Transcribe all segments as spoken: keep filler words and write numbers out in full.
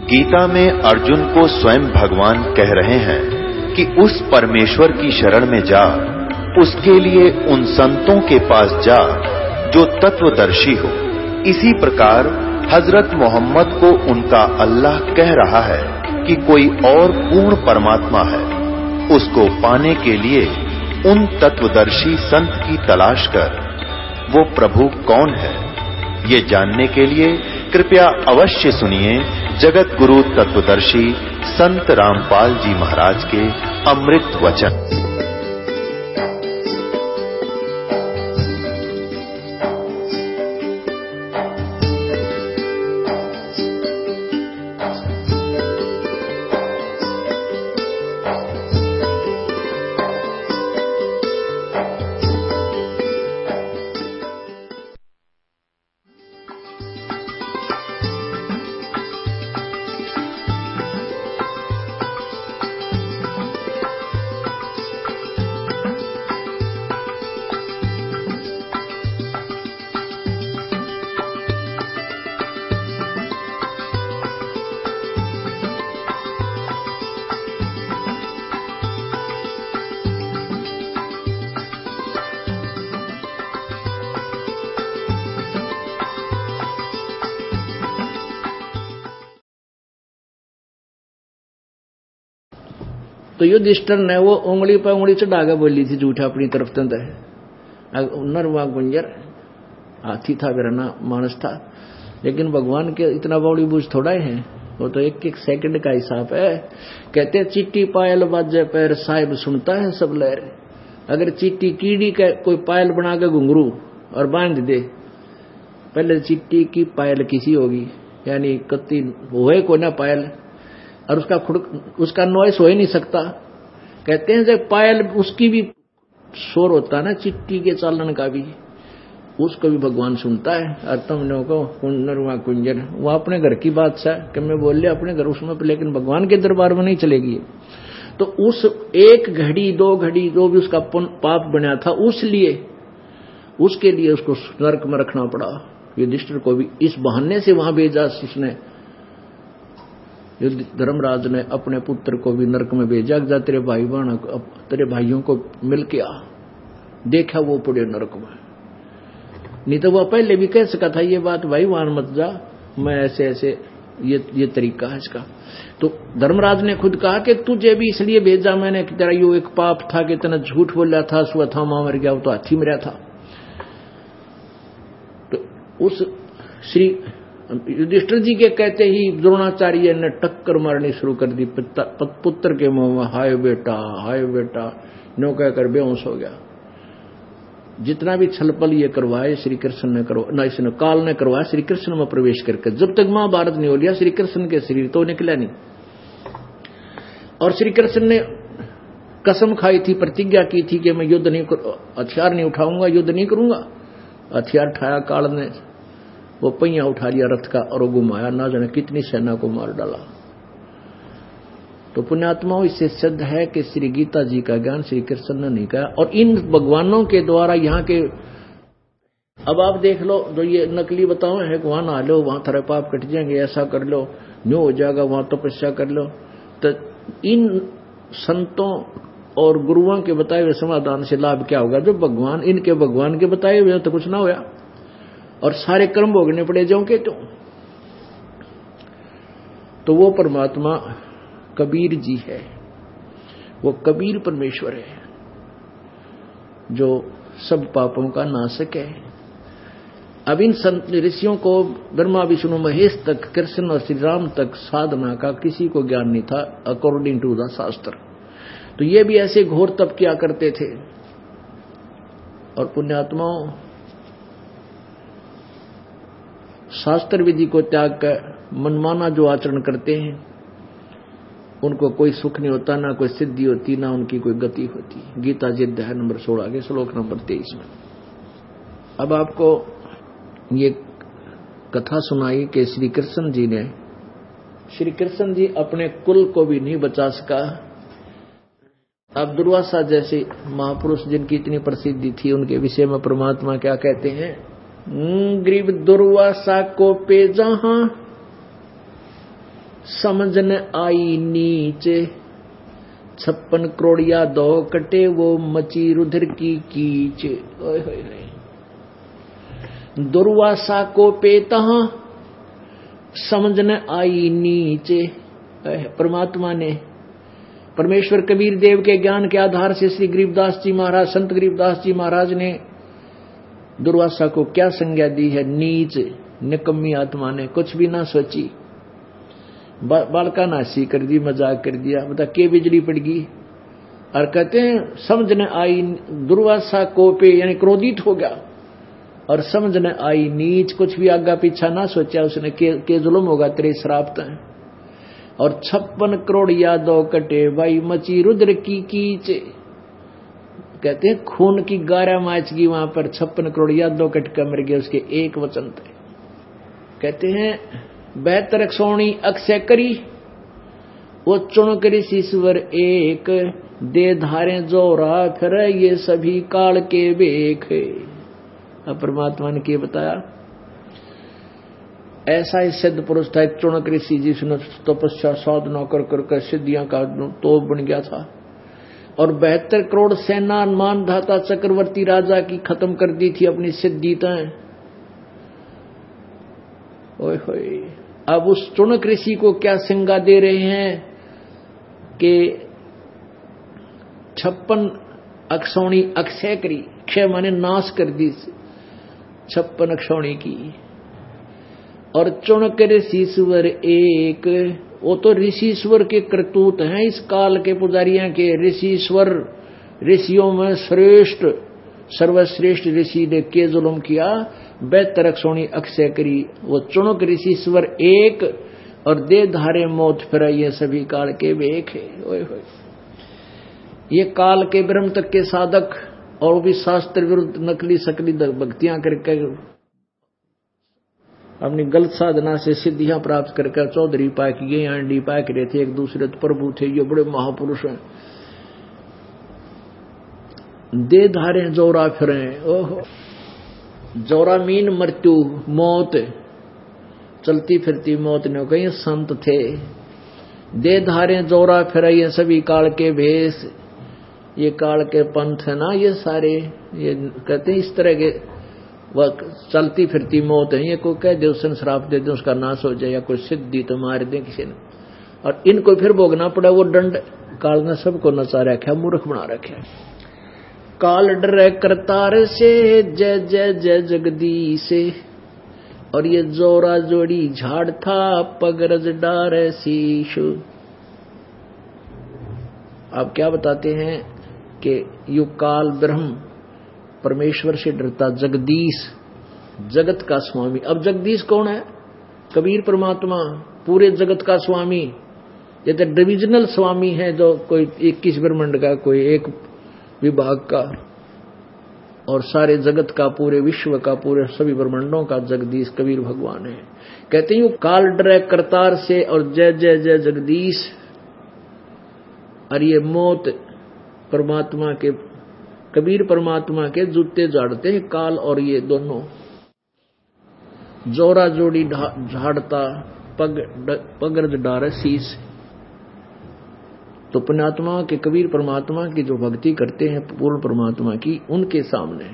गीता में अर्जुन को स्वयं भगवान कह रहे हैं कि उस परमेश्वर की शरण में जा, उसके लिए उन संतों के पास जा जो तत्वदर्शी हो। इसी प्रकार हजरत मोहम्मद को उनका अल्लाह कह रहा है कि कोई और पूर्ण परमात्मा है। उसको पाने के लिए उन तत्वदर्शी संत की तलाश कर। वो प्रभु कौन है, ये जानने के लिए कृपया अवश्य सुनिए जगत गुरु तत्वदर्शी संत रामपाल जी महाराज के अमृत वचन। तो युधिष्ठिर ने वो उंगली पर उंगली चढ़ा के बोली थी झूठा अपनी तरफ तंद नरवा गुंजर हाथी था बिरना मानस था, लेकिन भगवान के इतना बड़ी बूझ थोड़ा है, वो तो एक एक सेकंड का हिसाब है। कहते चिट्टी पायल बाजे पैर साहिब सुनता है सब लहर। अगर चिट्टी कीड़ी का कोई पायल बना के घुंघरू और बांध दे, पहले चिट्टी की पायल किसी होगी, यानी कत्ती होए को ना पायल, और उसका खुद उसका नॉइस हो ही नहीं सकता। कहते हैं जब पायल उसकी भी शोर होता है ना, चिट्टी के चालन का भी, उसको भी भगवान सुनता है। और तुमने को कुंजर कुंजर वो अपने घर की बात सा कि मैं बोल लिया अपने घर उसमें, लेकिन भगवान के दरबार में नहीं चलेगी। तो उस एक घड़ी दो घड़ी जो भी उसका पाप बना था, उस लिए उसके लिए उसको नरक में रखना पड़ा। युधिष्ठिर को भी इस बहाने से वहां भेजा उसने, धर्मराज ने अपने पुत्र को भी नरक में भेजा, जा तेरे भाई बहन तेरे भाइयों को मिल के आ। देखा वो पड़े नरक में, नहीं तो वह पहले भी कह सका था ये बात, भाई वहां मत जा, मैं ऐसे ऐसे ये ये तरीका है इसका। तो धर्मराज ने खुद कहा कि तुझे भी इसलिए भेजा मैंने कि तेरा यो एक पाप था कि तेने झूठ बोला था, स्वथामा मर गया, वो तो हाथी मरा था। तो उस श्री युधिष्ठिर जी के कहते ही द्रोणाचार्य ने टक्कर मारनी शुरू कर दी पुत्र के मुंह में, हाय बेटा हाय बेटा नो कहकर बेहोश हो गया। जितना भी छलपल ये करवाए श्री कृष्ण ने करवा ना, इसने काल ने करवाया श्री कृष्ण में प्रवेश करके। जब तक महाभारत नहीं हो लिया श्री कृष्ण के शरीर तो निकला नहीं। और श्री कृष्ण ने कसम खाई थी, प्रतिज्ञा की थी कि मैं युद्ध नहीं कर, हथियार नहीं उठाऊंगा, युद्ध नहीं करूंगा। हथियार उठाया, काल ने वो पहिया उठा लिया रथ का और वो घुमाया, ना जाने कितनी सेना को मार डाला। तो पुण्यात्माओं, इससे सिद्ध है कि श्री गीता जी का ज्ञान श्री कृष्ण ने नहीं कहा। और इन भगवानों के द्वारा यहाँ के, अब आप देख लो जो ये नकली बताओ है, वहां नहा लो, वहां थारे पाप कट जाएंगे, ऐसा कर लो, न्यू हो जाएगा, वहां तपस्या कर लो। तो इन संतों और गुरुओं के बताए हुए समाधान से लाभ क्या होगा? जो भगवान इनके भगवान के बताए हुए तो कुछ ना होया, और सारे कर्म भोगने पड़े जाओ के। तो तो वो परमात्मा कबीर जी है, वो कबीर परमेश्वर है जो सब पापों का नाशक है। अब इन संत ऋषियों को ब्रह्मा विष्णु महेश तक, कृष्ण और श्री राम तक साधना का किसी को ज्ञान नहीं था अकॉर्डिंग टू द शास्त्र। तो ये भी ऐसे घोर तप किया करते थे। और पुण्यात्माओं, शास्त्र विधि को त्याग कर मनमाना जो आचरण करते हैं उनको कोई सुख नहीं होता, ना कोई सिद्धि होती, ना उनकी कोई गति होती। गीता जी अध्याय नंबर सोलह के श्लोक नंबर तेईस में अब आपको ये कथा सुनाई कि श्री कृष्ण जी ने श्री कृष्ण जी अपने कुल को भी नहीं बचा सका। अब दुर्वासा जैसे महापुरुष जिनकी इतनी प्रसिद्धि थी, उनके विषय में परमात्मा क्या कहते हैं? ग्रीव दुर्वासा को पे जहां समझ न आई नीचे, छप्पन करोड़िया दो कटे वो मची रुधिर की कीच। ओए होए होए। दुर्वासा को पेता समझ न आई नीचे। परमात्मा ने, परमेश्वर कबीर देव के ज्ञान के आधार से श्री गरीबदास जी महाराज, संत गरीबदास जी महाराज ने दुर्वासा को क्या संज्ञा दी है? नीच, निकम्मी आत्मा ने, कुछ भी ना सोची, बा, बालका नासी कर दी, मजाक कर दिया, बता के बिजली पड़ गई। और कहते हैं समझ न आई, दुर्वासा को पे यानी क्रोधित हो गया, और समझ न आई नीच, कुछ भी आगा पीछा ना सोचा उसने, के, के जुल्म होगा तेरे श्राप है। और छप्पन करोड़ या दो कटे भाई मची रुद्र की कीच। कहते हैं खून की गारा माच गई वहां पर, छप्पन करोड़ या दो कट कर मर गए उसके एक वचन थे। कहते हैं बेहतर सोनी अक्षय करी, वो चुन करी ईश्वर एक, दे धारे जोरा फिर ये सभी काल के बेख। अब परमात्मा ने क्या बताया? ऐसा ही सिद्ध पुरुष था, एक चुनक ऋषि जिसने तपस्या साधना कर करके सिद्धियां का तो बन गया था, और बहत्तर करोड़ सेना मान धाता चक्रवर्ती राजा की खत्म कर दी थी अपनी सिद्धि तय। ओए होए। अब उस चुनक ऋषि को क्या संज्ञा दे रहे हैं कि छप्पन अक्षौणी अक्षय करी, क्षय माने नाश कर दी छप्पन अक्षौणी की, और चुनक ऋषिश्वर एक, वो तो ऋषिश्वर के करतूत हैं इस काल के पुजारियां के। ऋषिश्वर ऋषियों में श्रेष्ठ सर्वश्रेष्ठ ऋषि ने के जुल्म किया, बेहतर अक्षौणी अक्षय करी, वो चुनक ऋषिश्वर एक, और दे धारे मौत फिर ये सभी काल के बेख है। ओए होए। ये काल के ब्रह्म तक के साधक, और भी शास्त्र विरुद्ध नकली सकली भक्तियां करके अपनी गलत साधना से सिद्धियां प्राप्त करके चौधरी पाक ये आंडी पाक रहे थे, एक दूसरे तो प्रभु थे, ये बड़े महापुरुष हैं। दे धारे जोरा फिरे, ओहो। जोरा मीन मृत्यु, मौत, चलती फिरती मौत ने कहीं संत थे। दे धारे जोरा फिरे ये सभी काल के भेष, ये काल के पंथ है ना ये सारे, ये कहते हैं इस तरह के वह चलती फिरती मौत है। ये कोई कह दे उसने श्राप दे दे उसका नाश हो जाए, या कोई सिद्धि तो मार दे किसी ने, और इनको फिर भोगना पड़ा वो दंड। काल ने सबको नचा रखा, मूर्ख बना रखा। काल डरे करतार से, जय जय जय जगदीश, और ये जोरा जोड़ी झाड़ था पगरज डारे शीश। आप क्या बताते हैं कि यु काल ब्रह्म परमेश्वर से डरता, जगदीश जगत का स्वामी। अब जगदीश कौन है? कबीर परमात्मा, पूरे जगत का स्वामी। ये तो डिविजनल स्वामी है, जो कोई इक्कीस ब्रह्मांड का, कोई एक विभाग का, और सारे जगत का, पूरे विश्व का, पूरे सभी ब्रह्मांडों का जगदीश कबीर भगवान है। कहते हैं काल डरे करतार से, और जय जय जय जगदीश, और ये मौत परमात्मा के, कबीर परमात्मा के जूते झाड़ते हैं काल और ये दोनों। जोरा जोड़ी झाड़ता पग पगरज डारे शीश। तो पुण्यात्मा के, कबीर परमात्मा की जो भक्ति करते हैं पूर्ण परमात्मा की, उनके सामने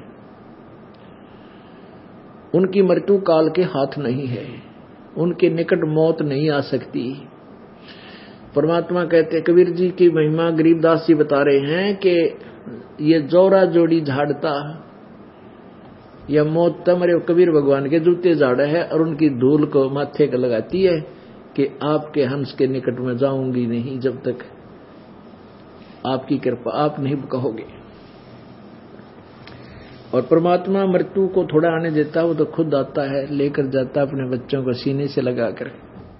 उनकी मृत्यु काल के हाथ नहीं है, उनके निकट मौत नहीं आ सकती। परमात्मा कहते, कबीर जी की महिमा गरीबदास जी बता रहे हैं कि ये जोरा जोड़ी झाड़ता, यह मौत तमरे कबीर भगवान के जूते झाड़ा है, और उनकी धूल को माथे को लगाती है कि आपके हंस के निकट में जाऊंगी नहीं जब तक आपकी कृपा आप नहीं कहोगे। और परमात्मा मृत्यु को थोड़ा आने देता, वो तो खुद आता है, लेकर जाता अपने बच्चों को सीने से लगाकर,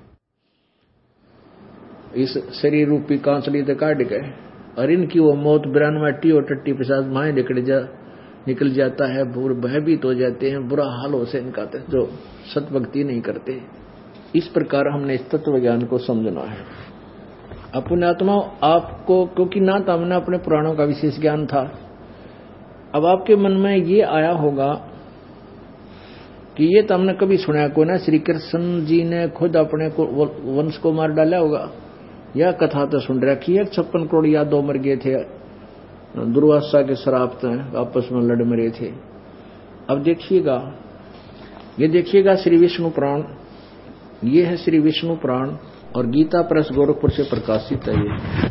इस शरीर रूपी कांचली से काट गए, और इनकी वो मौत बिरानवाटी और टट्टी पिशाच माए निकल जा निकल जाता है, भयभीत हो जाते हैं, बुरा हाल हो से इनका जो सतभक्ति नहीं करते। इस प्रकार हमने इस तत्व ज्ञान को समझना है। अपने आत्मा आपको, क्योंकि ना तो हमने अपने पुराणों का विशेष ज्ञान था, अब आपके मन में ये आया होगा कि ये तो हमने कभी सुना को ना, श्री कृष्ण जी ने खुद अपने को वंश को मार डाला होगा। यह कथा तो सुन रखी है, छप्पन करोड़ यादव मर गए थे, दुर्वासा के श्राप आपस में लड़ मरे थे। अब देखिएगा, ये देखिएगा श्री विष्णु पुराण, ये है श्री विष्णु पुराण और गीता प्रेस गोरखपुर से प्रकाशित है। ये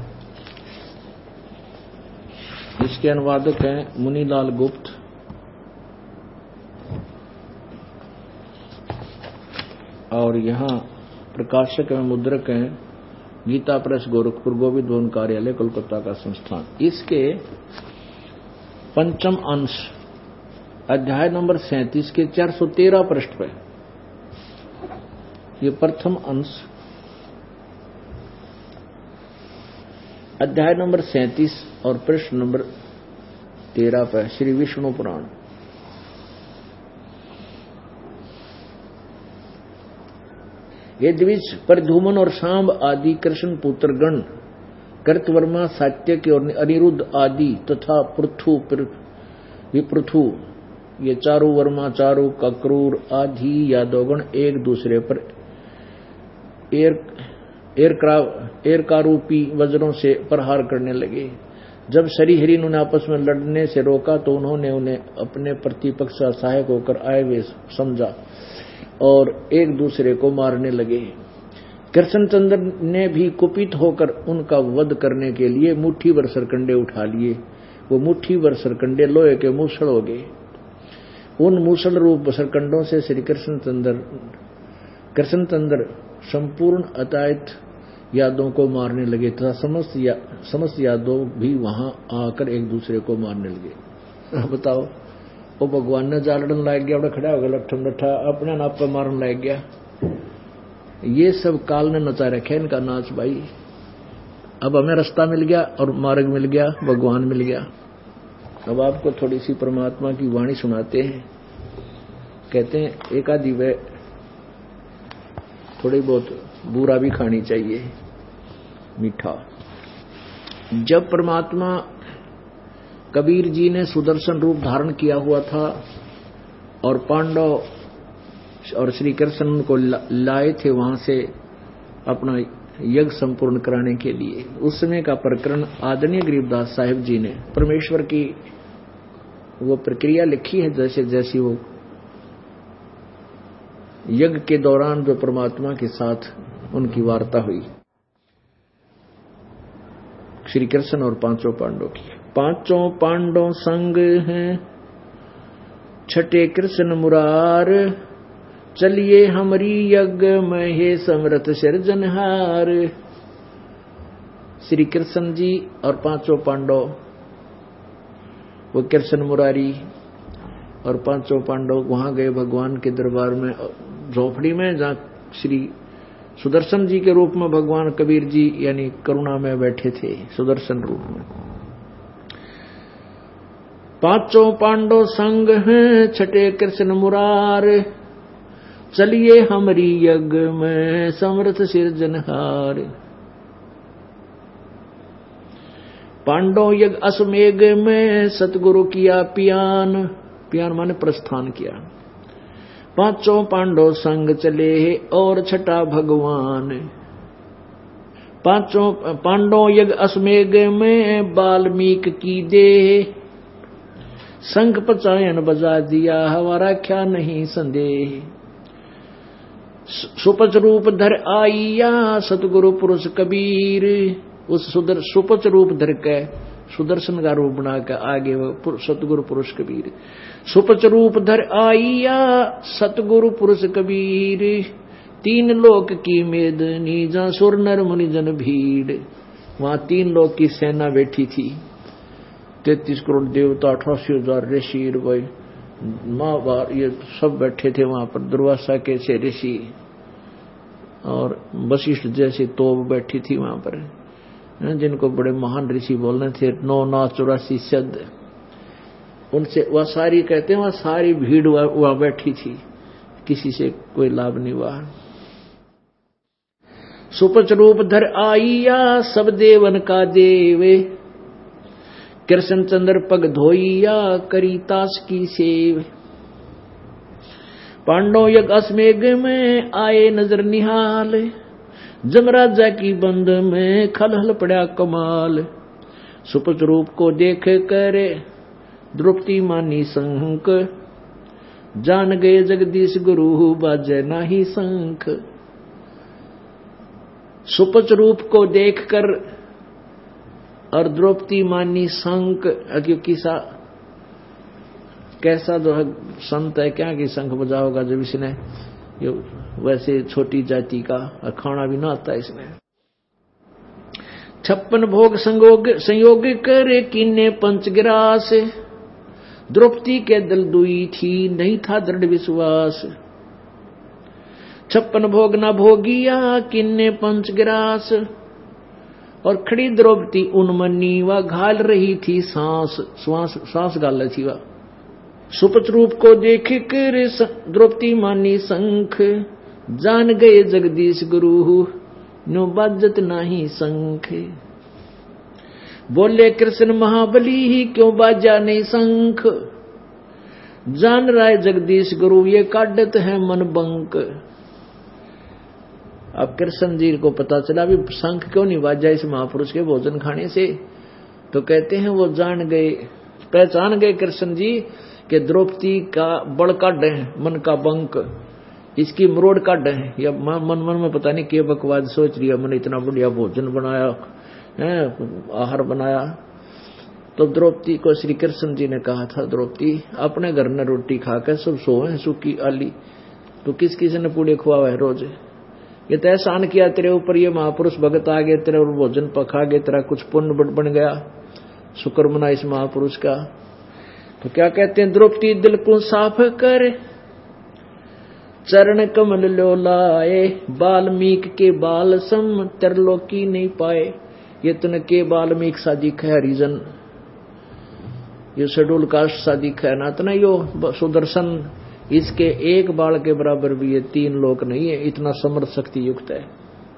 इसके अनुवादक हैं मुनीलाल गुप्त और यहाँ प्रकाशक एवं मुद्रक हैं गीता प्रेस गोरखपुर, गोविंद भवन कार्यालय कोलकाता का संस्थान। इसके पंचम अंश अध्याय नंबर सैंतीस के चार सौ तेरह पृष्ठ पे ये प्रथम अंश अध्याय नंबर सैंतीस और पृष्ठ नंबर तेरह पे श्री विष्णु पुराण। ये द्विज पर धूमन और सांब आदि कृष्ण पुत्रगण, कृतवर्मा, सात्यकी और अनिरुद्ध आदि तथा पृथु विपृथु, ये चारों वर्मा, चारों कक्रूर आदि यादवगण एक दूसरे पर एर एरकारूपी वज्रों से प्रहार करने लगे। जब शरीहरी ने आपस में लड़ने से रोका तो उन्होंने उन्हें अपने प्रतिपक्ष का सहायक होकर आए हुए समझा और एक दूसरे को मारने लगे। कृष्णचंद्र ने भी कुपित होकर उनका वध करने के लिए मुट्ठी भर सरकंडे उठा लिए। वो मुट्ठी भर सरकंडे लोहे के मूसल हो गए। उन मूसल रूप सरकंडों से श्री कृष्णचंद्र कृष्णचंद्र संपूर्ण अतायत यादवों को मारने लगे तथा समस्त या, समस्त यादव भी वहां आकर एक दूसरे को मारने लगे। बताओ, वो भगवान ने जालड़न लाग गया, बड़ा खड़ा हो गया लट्ठम लट्ठा, अपने नाप पर मारन लाग गया। ये सब काल ने नचा रखे इनका नाच भाई। अब हमें रास्ता मिल गया और मार्ग मिल गया, भगवान मिल गया। अब आपको थोड़ी सी परमात्मा की वाणी सुनाते हैं। कहते हैं एक आधी वे थोड़ी बहुत बुरा भी खानी चाहिए, मीठा। जब परमात्मा कबीर जी ने सुदर्शन रूप धारण किया हुआ था और पांडव और श्री कृष्ण को लाए थे वहां से अपना यज्ञ संपूर्ण कराने के लिए, उस समय का प्रकरण आदरणीय गरीबदास साहिब जी ने परमेश्वर की वो प्रक्रिया लिखी है, जैसे जैसी वो यज्ञ के दौरान जो परमात्मा के साथ उनकी वार्ता हुई श्री कृष्ण और पांचों पांडवों की। पांचों पांडव संग हैं छठे कृष्ण मुरार, चलिए हमारी यज्ञ में हे समर्थ सिरजनहार। श्री कृष्ण जी और पांचों पांडव, वो कृष्ण मुरारी और पांचों पांडव वहां गए भगवान के दरबार में, झोपड़ी में, जहां श्री सुदर्शन जी के रूप में भगवान कबीर जी यानी करुणा में बैठे थे सुदर्शन रूप में। पांचों पांडव संग हैं छठे कृष्ण मुरार, चलिए हमारी यज्ञ में समर्थ सिरजनहार। पांडव यज्ञ अश्वमेघ में सतगुरु किया पियान, पियान माने प्रस्थान किया। पांचों पांडव संग चले और छठा भगवान। पांचों पांडव यज्ञ अश्वमेघ में वाल्मीकि की देह, शंख पचायन बजा दिया हमारा क्या नहीं संदेह। सुपच रूप धर आइया सतगुरु पुरुष कबीर, उस सुदर सुपच रूप धर के सुदर्शन का रूप बना के आगे वो सतगुरु पुरुष कबीर। सुपच रूप धर आइया सतगुरु पुरुष कबीर, तीन लोक की मेदनी जहां सुर नर मुनि जन भीड़। वहां तीन लोक की सेना बैठी थी, तैतीस करोड़ देवता, अठासी हजार ऋषि, माँ बार ये सब बैठे थे वहां पर। दुर्वासा के से ऋषि और वशिष्ठ जैसी तोब बैठी थी वहां पर, जिनको बड़े महान ऋषि बोलने थे। नौ नौ चौरासी शब्द उनसे वह सारी कहते हैं, वह सारी भीड़ वहां बैठी थी, किसी से कोई लाभ नहीं हुआ। सुपच रूप धर आइया सब देवन का देवे, कृष्णचंद्र पग धोइया करी तास की सेव। पांडव यज्ञ अश्वमेध में आए नजर निहाल, जमराजा की बंद में खलहल पड़ा कमाल। सुपच रूप को देख कर द्रौपदी मानी शंख, जान गए जगदीश गुरु बाजे नाही शंख। सुपच रूप को देखकर और द्रौपदी मानी शंख, क्योंकि सा कैसा जो संत है क्या कि शंख बजा होगा जब इसने वैसे छोटी जाति का खाना भी ना आता इसने। छप्पन भोग संयोग संयोग करे किन्ने पंचगिरास, द्रौपदी के दिल दुई थी नहीं था दृढ़ विश्वास। छप्पन भोग न भोगिया किन्ने पंचगिरास, और खड़ी द्रौपदी उन्मनी व घाल रही थी सांस, श्वास सांस गाल रही थी वह। सुपच रूप को देख कर द्रौपदी मानी शंख, जान गए जगदीश गुरु नो बाजत नाही शंख। बोले कृष्ण महाबली ही क्यों बाजा नहीं शंख, जान रहा है जगदीश गुरु ये काटत है मन बंक। अब कृष्ण जी को पता चला भी शंख क्यों नहीं बाजा इस महापुरुष के भोजन खाने से, तो कहते हैं वो जान गए, पहचान गए कृष्ण जी कि द्रौपदी का बड़ काढ़ है मन का बंक, इसकी मरोड़ काढ़ है, या मन मन में पता नहीं क्या बकवाद सोच लिया, मैंने इतना बढ़िया भोजन बनाया है, आहार बनाया। तो द्रौपदी को श्री कृष्ण जी ने कहा था, द्रौपदी अपने घर में रोटी खाकर सब सोए सुखी आली, तो किस किस ने पूड़े खुआ है रोज, ये तो एहसान किया तेरे ऊपर, ये महापुरुष भगत आ गए तेरे और भोजन पखा गए, तेरा कुछ पुण्य बन गया, शुक्र मना इस महापुरुष का। तो क्या कहते हैं, द्रौपदी दिल को साफ कर चरण कमल लो लाए, बाल्मीक के बाल सम त्रिलोकी नहीं पाए। ये तन के बाल्मीक सादिक है हरिजन, ये शेड्यूल कास्ट सादिक है ना, इतना यो सुदर्शन इसके एक बाल के बराबर भी ये तीन लोक नहीं है, इतना समर्थ शक्ति युक्त है।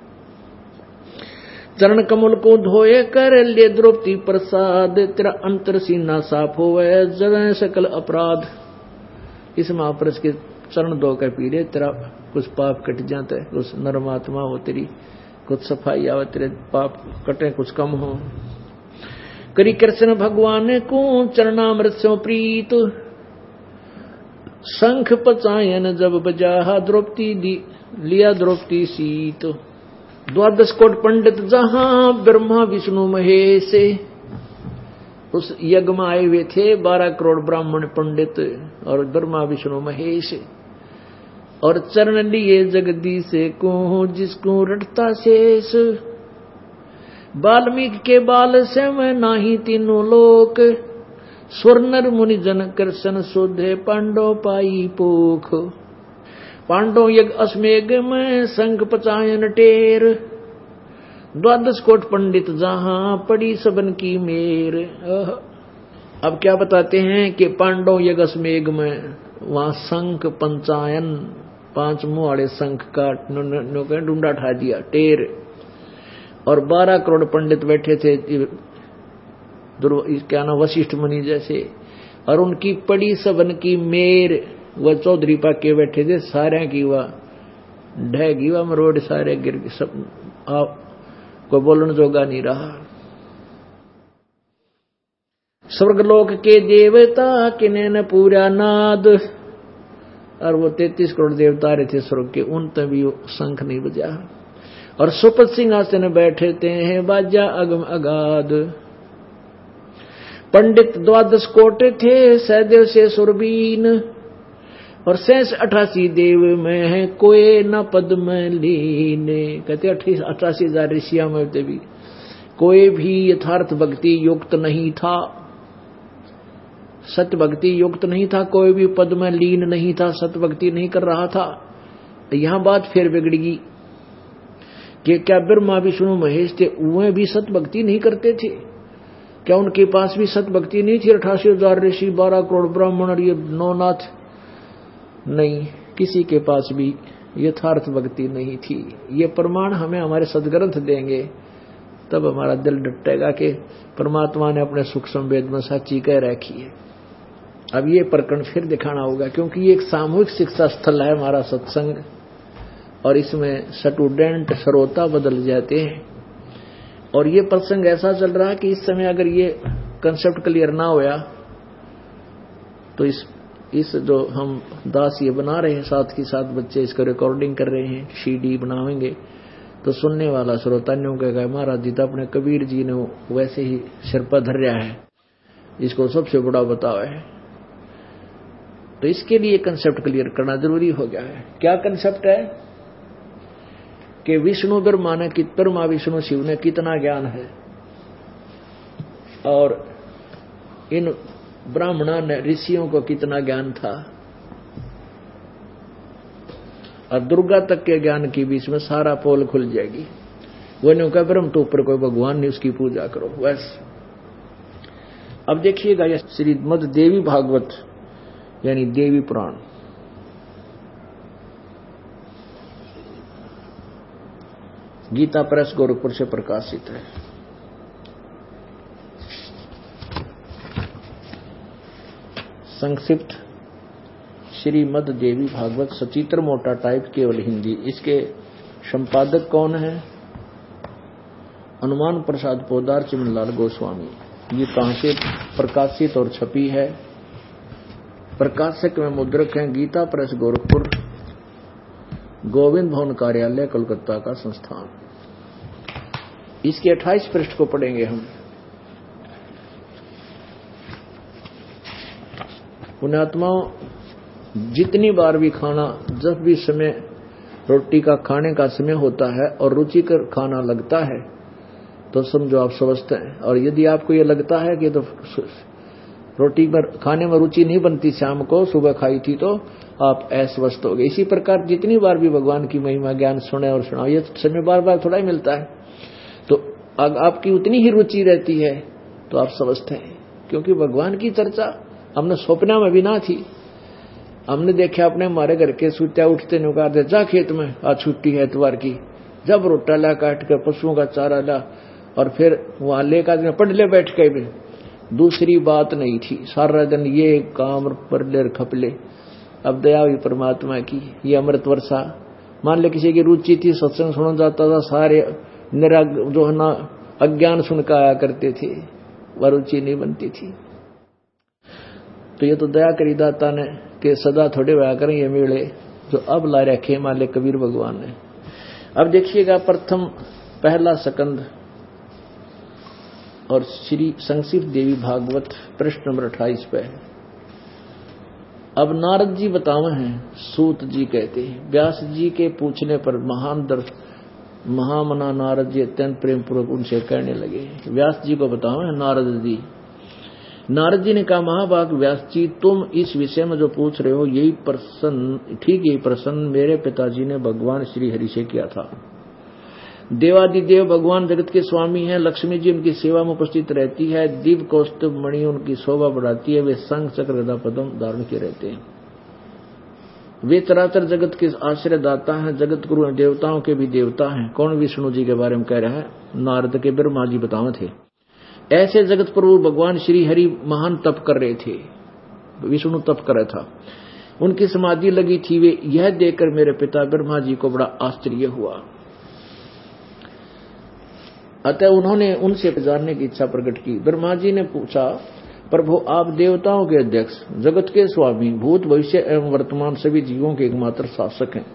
चरण कमल को धोए कर ले द्रौपदी प्रसाद, तेरा अंतर सीना साफ होवे जगह सकल अपराध। इस महापुरुष के चरण धो कर पी ले, तेरा कुछ पाप कट जाते, कुछ नरमात्मा हो तेरी, कुछ सफाई आवे, तेरे पाप कटे कुछ कम हो। करी कृष्ण भगवान को चरणामृत से प्रीत, शंख पचायन जब बजा द्रौपदी लिया द्रौपदी सीत। द्वादश कोट पंडित जहां ब्रह्मा विष्णु महेश, उस यज्ञ में आए हुए थे बारह करोड़ ब्राह्मण पंडित और ब्रह्मा विष्णु महेश, और चरण लिए जगदीश को जिसको रटता शेष। वाल्मीकि के बाल से मैं नाही तीनों लोक, स्वर्णर मुनि जन कृष्ण शोधे पांडव पाई पोख। पांडव यज्ञ अश्वमेध में शंख पचायन टेर, द्वादश कोट पंडित जहां पड़ी सबन की मेर। अब क्या बताते हैं कि पांडव यज्ञ अश्वमेध में वहां शंख पंचायन पांच मुंह वाले शंख का ढूंढा ठा दिया टेर, और बारह करोड़ पंडित बैठे थे क्या ना वशिष्ठ मुनि जैसे, और उनकी पड़ी सबन की मेर, वह चौधरी पाके बैठे थे सारे की वह ढहगी वह मरोड़ सारे गिर सब, आप को बोलन जोगा नहीं रहा। स्वर्गलोक के देवता किने न पूरा नाद, और वो तैतीस करोड़ देवता रहे थे स्वर्ग के, उन तभी शंख नहीं बजा। और सुपथ सिंहासन बैठे थे हैं बाजा अगम अगाध। पंडित द्वादश कोट थे सहदेव से सुरबीन, और शेष अठासी देव में है कोई न पद में लीन। कहते अठासी हजार ऋषिया में भी कोई भी यथार्थ भक्ति युक्त नहीं था, सत्य भक्ति युक्त नहीं था, कोई भी पद में लीन नहीं था, सत्य भक्ति नहीं कर रहा था। यहां बात फिर बिगड़गी कि क्या ब्रह्मा विष्णु महेश थे, वे भी सत्य भक्ति नहीं करते थे? क्या उनके पास भी सत्य भक्ति नहीं थी? अठासी हजार ऋषि, बारह करोड़ ब्राह्मण और ये नौनाथ, नहीं, किसी के पास भी यथार्थ भक्ति नहीं थी। ये प्रमाण हमें हमारे सदग्रंथ देंगे, तब हमारा दिल डटेगा कि परमात्मा ने अपने सुख संवेद में सच्ची कह रखी है। अब ये प्रकरण फिर दिखाना होगा, क्योंकि ये एक सामूहिक शिक्षा स्थल है हमारा सत्संग, और इसमें स्टूडेंट श्रोता बदल जाते हैं। और ये प्रसंग ऐसा चल रहा है कि इस समय अगर ये कंसेप्ट क्लियर ना होया तो इस इस जो हम दास ये बना रहे हैं, साथ के साथ बच्चे इसका रिकॉर्डिंग कर रहे हैं, सीडी बनाएंगे, तो सुनने वाला श्रोता ने कहेगा महाराज जी तो अपने कबीर जी ने वैसे ही सिर पर धर रहा है, इसको सबसे बड़ा बतावा है। तो इसके लिए कंसेप्ट क्लियर करना जरूरी हो गया है। क्या कंसेप्ट है कि विष्णु ब्रह्मा ने कि ब्रह्मा विष्णु शिव ने कितना ज्ञान है, और इन ब्राह्मणों ने ऋषियों को कितना ज्ञान था, और दुर्गा तक के ज्ञान के बीच में सारा पोल खुल जाएगी। वो नहीं कहा ब्रह्म तो ऊपर कोई भगवान नहीं, उसकी पूजा करो बस। अब देखिएगा यह श्रीमद् देवी भागवत यानी देवी पुराण, गीता प्रेस गोरखपुर से प्रकाशित है। संक्षिप्त श्रीमद् देवी भागवत, सचित्र मोटा टाइप, केवल हिंदी। इसके संपादक कौन है? हनुमान प्रसाद पोदार चिमनलाल गोस्वामी। ये कहां से प्रकाशित और छपी है? प्रकाशक में मुद्रक हैं गीता प्रेस गोरखपुर, गोविंद भवन कार्यालय कोलकाता का संस्थान। इसके अट्ठाईस पृष्ठ को पढ़ेंगे हम। पुण्यात्माओं, जितनी बार भी खाना, जब भी समय रोटी का खाने का समय होता है और रुचिकर खाना लगता है तो समझो आप स्वस्थ हैं। और यदि आपको ये लगता है कि तो रोटी पर खाने में रुचि नहीं बनती, शाम को सुबह खाई थी, तो आप अस्वस्थ हो गए। इसी प्रकार जितनी बार भी भगवान की महिमा ज्ञान सुने और सुनाओ, ये समय बार बार थोड़ा ही मिलता है, तो अगर आपकी उतनी ही रुचि रहती है तो आप स्वस्थ हैं। क्योंकि भगवान की चर्चा हमने सपना में भी ना थी। हमने देखा अपने हमारे घर के सुत्या उठते नुका दे जा खेत में, आज छुट्टी है इतवार की, जब रोटा ला काट कर पशुओं का चारा ला और फिर वहां लेकर पढ़ ले बैठ के भी, दूसरी बात नहीं थी। सारा दिन ये काम पर ले खपले। अब दया हुई परमात्मा की, ये अमृत वर्षा। मान ले किसी की रुचि थी, सत्संग सुना जाता था, सारे निरा जो है ना अज्ञान सुनकर आया करते थे, वह रुचि नहीं बनती थी। तो ये तो दया करी दाता ने कि सदा थोड़े हुआ करें ये मेले जो अब ला रखे माले कबीर भगवान ने। अब देखिएगा प्रथम पहला सकंद और श्री संक्षिप्त देवी भागवत पृष्ठ नंबर अट्ठाईस पे। अब नारद जी बतावे हैं, सूत जी कहते हैं, व्यास जी के पूछने पर महान दर्श महामना नारद जी अत्यंत प्रेम पूर्वक उनसे कहने लगे। व्यास जी को बतावे हैं नारद जी। नारद जी ने कहा, महाभाग व्यास जी, तुम इस विषय में जो पूछ रहे हो यही प्रश्न, ठीक यही प्रश्न मेरे पिताजी ने भगवान श्री हरि से किया था। देवादिदेव भगवान जगत के स्वामी हैं, लक्ष्मी जी उनकी सेवा में उपस्थित रहती है, दिव्य कौस्तुभ मणि उनकी शोभा बढ़ाती है, वे संग चक्र गदा पद्म धारण किए रहते हैं। वे चराचर जगत के आश्रय दाता हैं, जगत गुरु देवताओं के भी देवता हैं। कौन? विष्णु जी के बारे में कह रहा है, नारद के ब्रह्मा जी बतावे थे। ऐसे जगत प्रभु भगवान श्री हरि महान तप कर रहे थे, विष्णु तप कर रहा था, उनकी समाधि लगी थी। वे यह देखकर मेरे पिता ब्रह्मा जी को बड़ा आश्चर्य हुआ, अतः उन्होंने उनसे जानने की इच्छा प्रकट की। ब्रह्मा जी ने पूछा, प्रभु आप देवताओं के अध्यक्ष, जगत के स्वामी, भूत भविष्य एवं वर्तमान सभी जीवों के एकमात्र शासक हैं,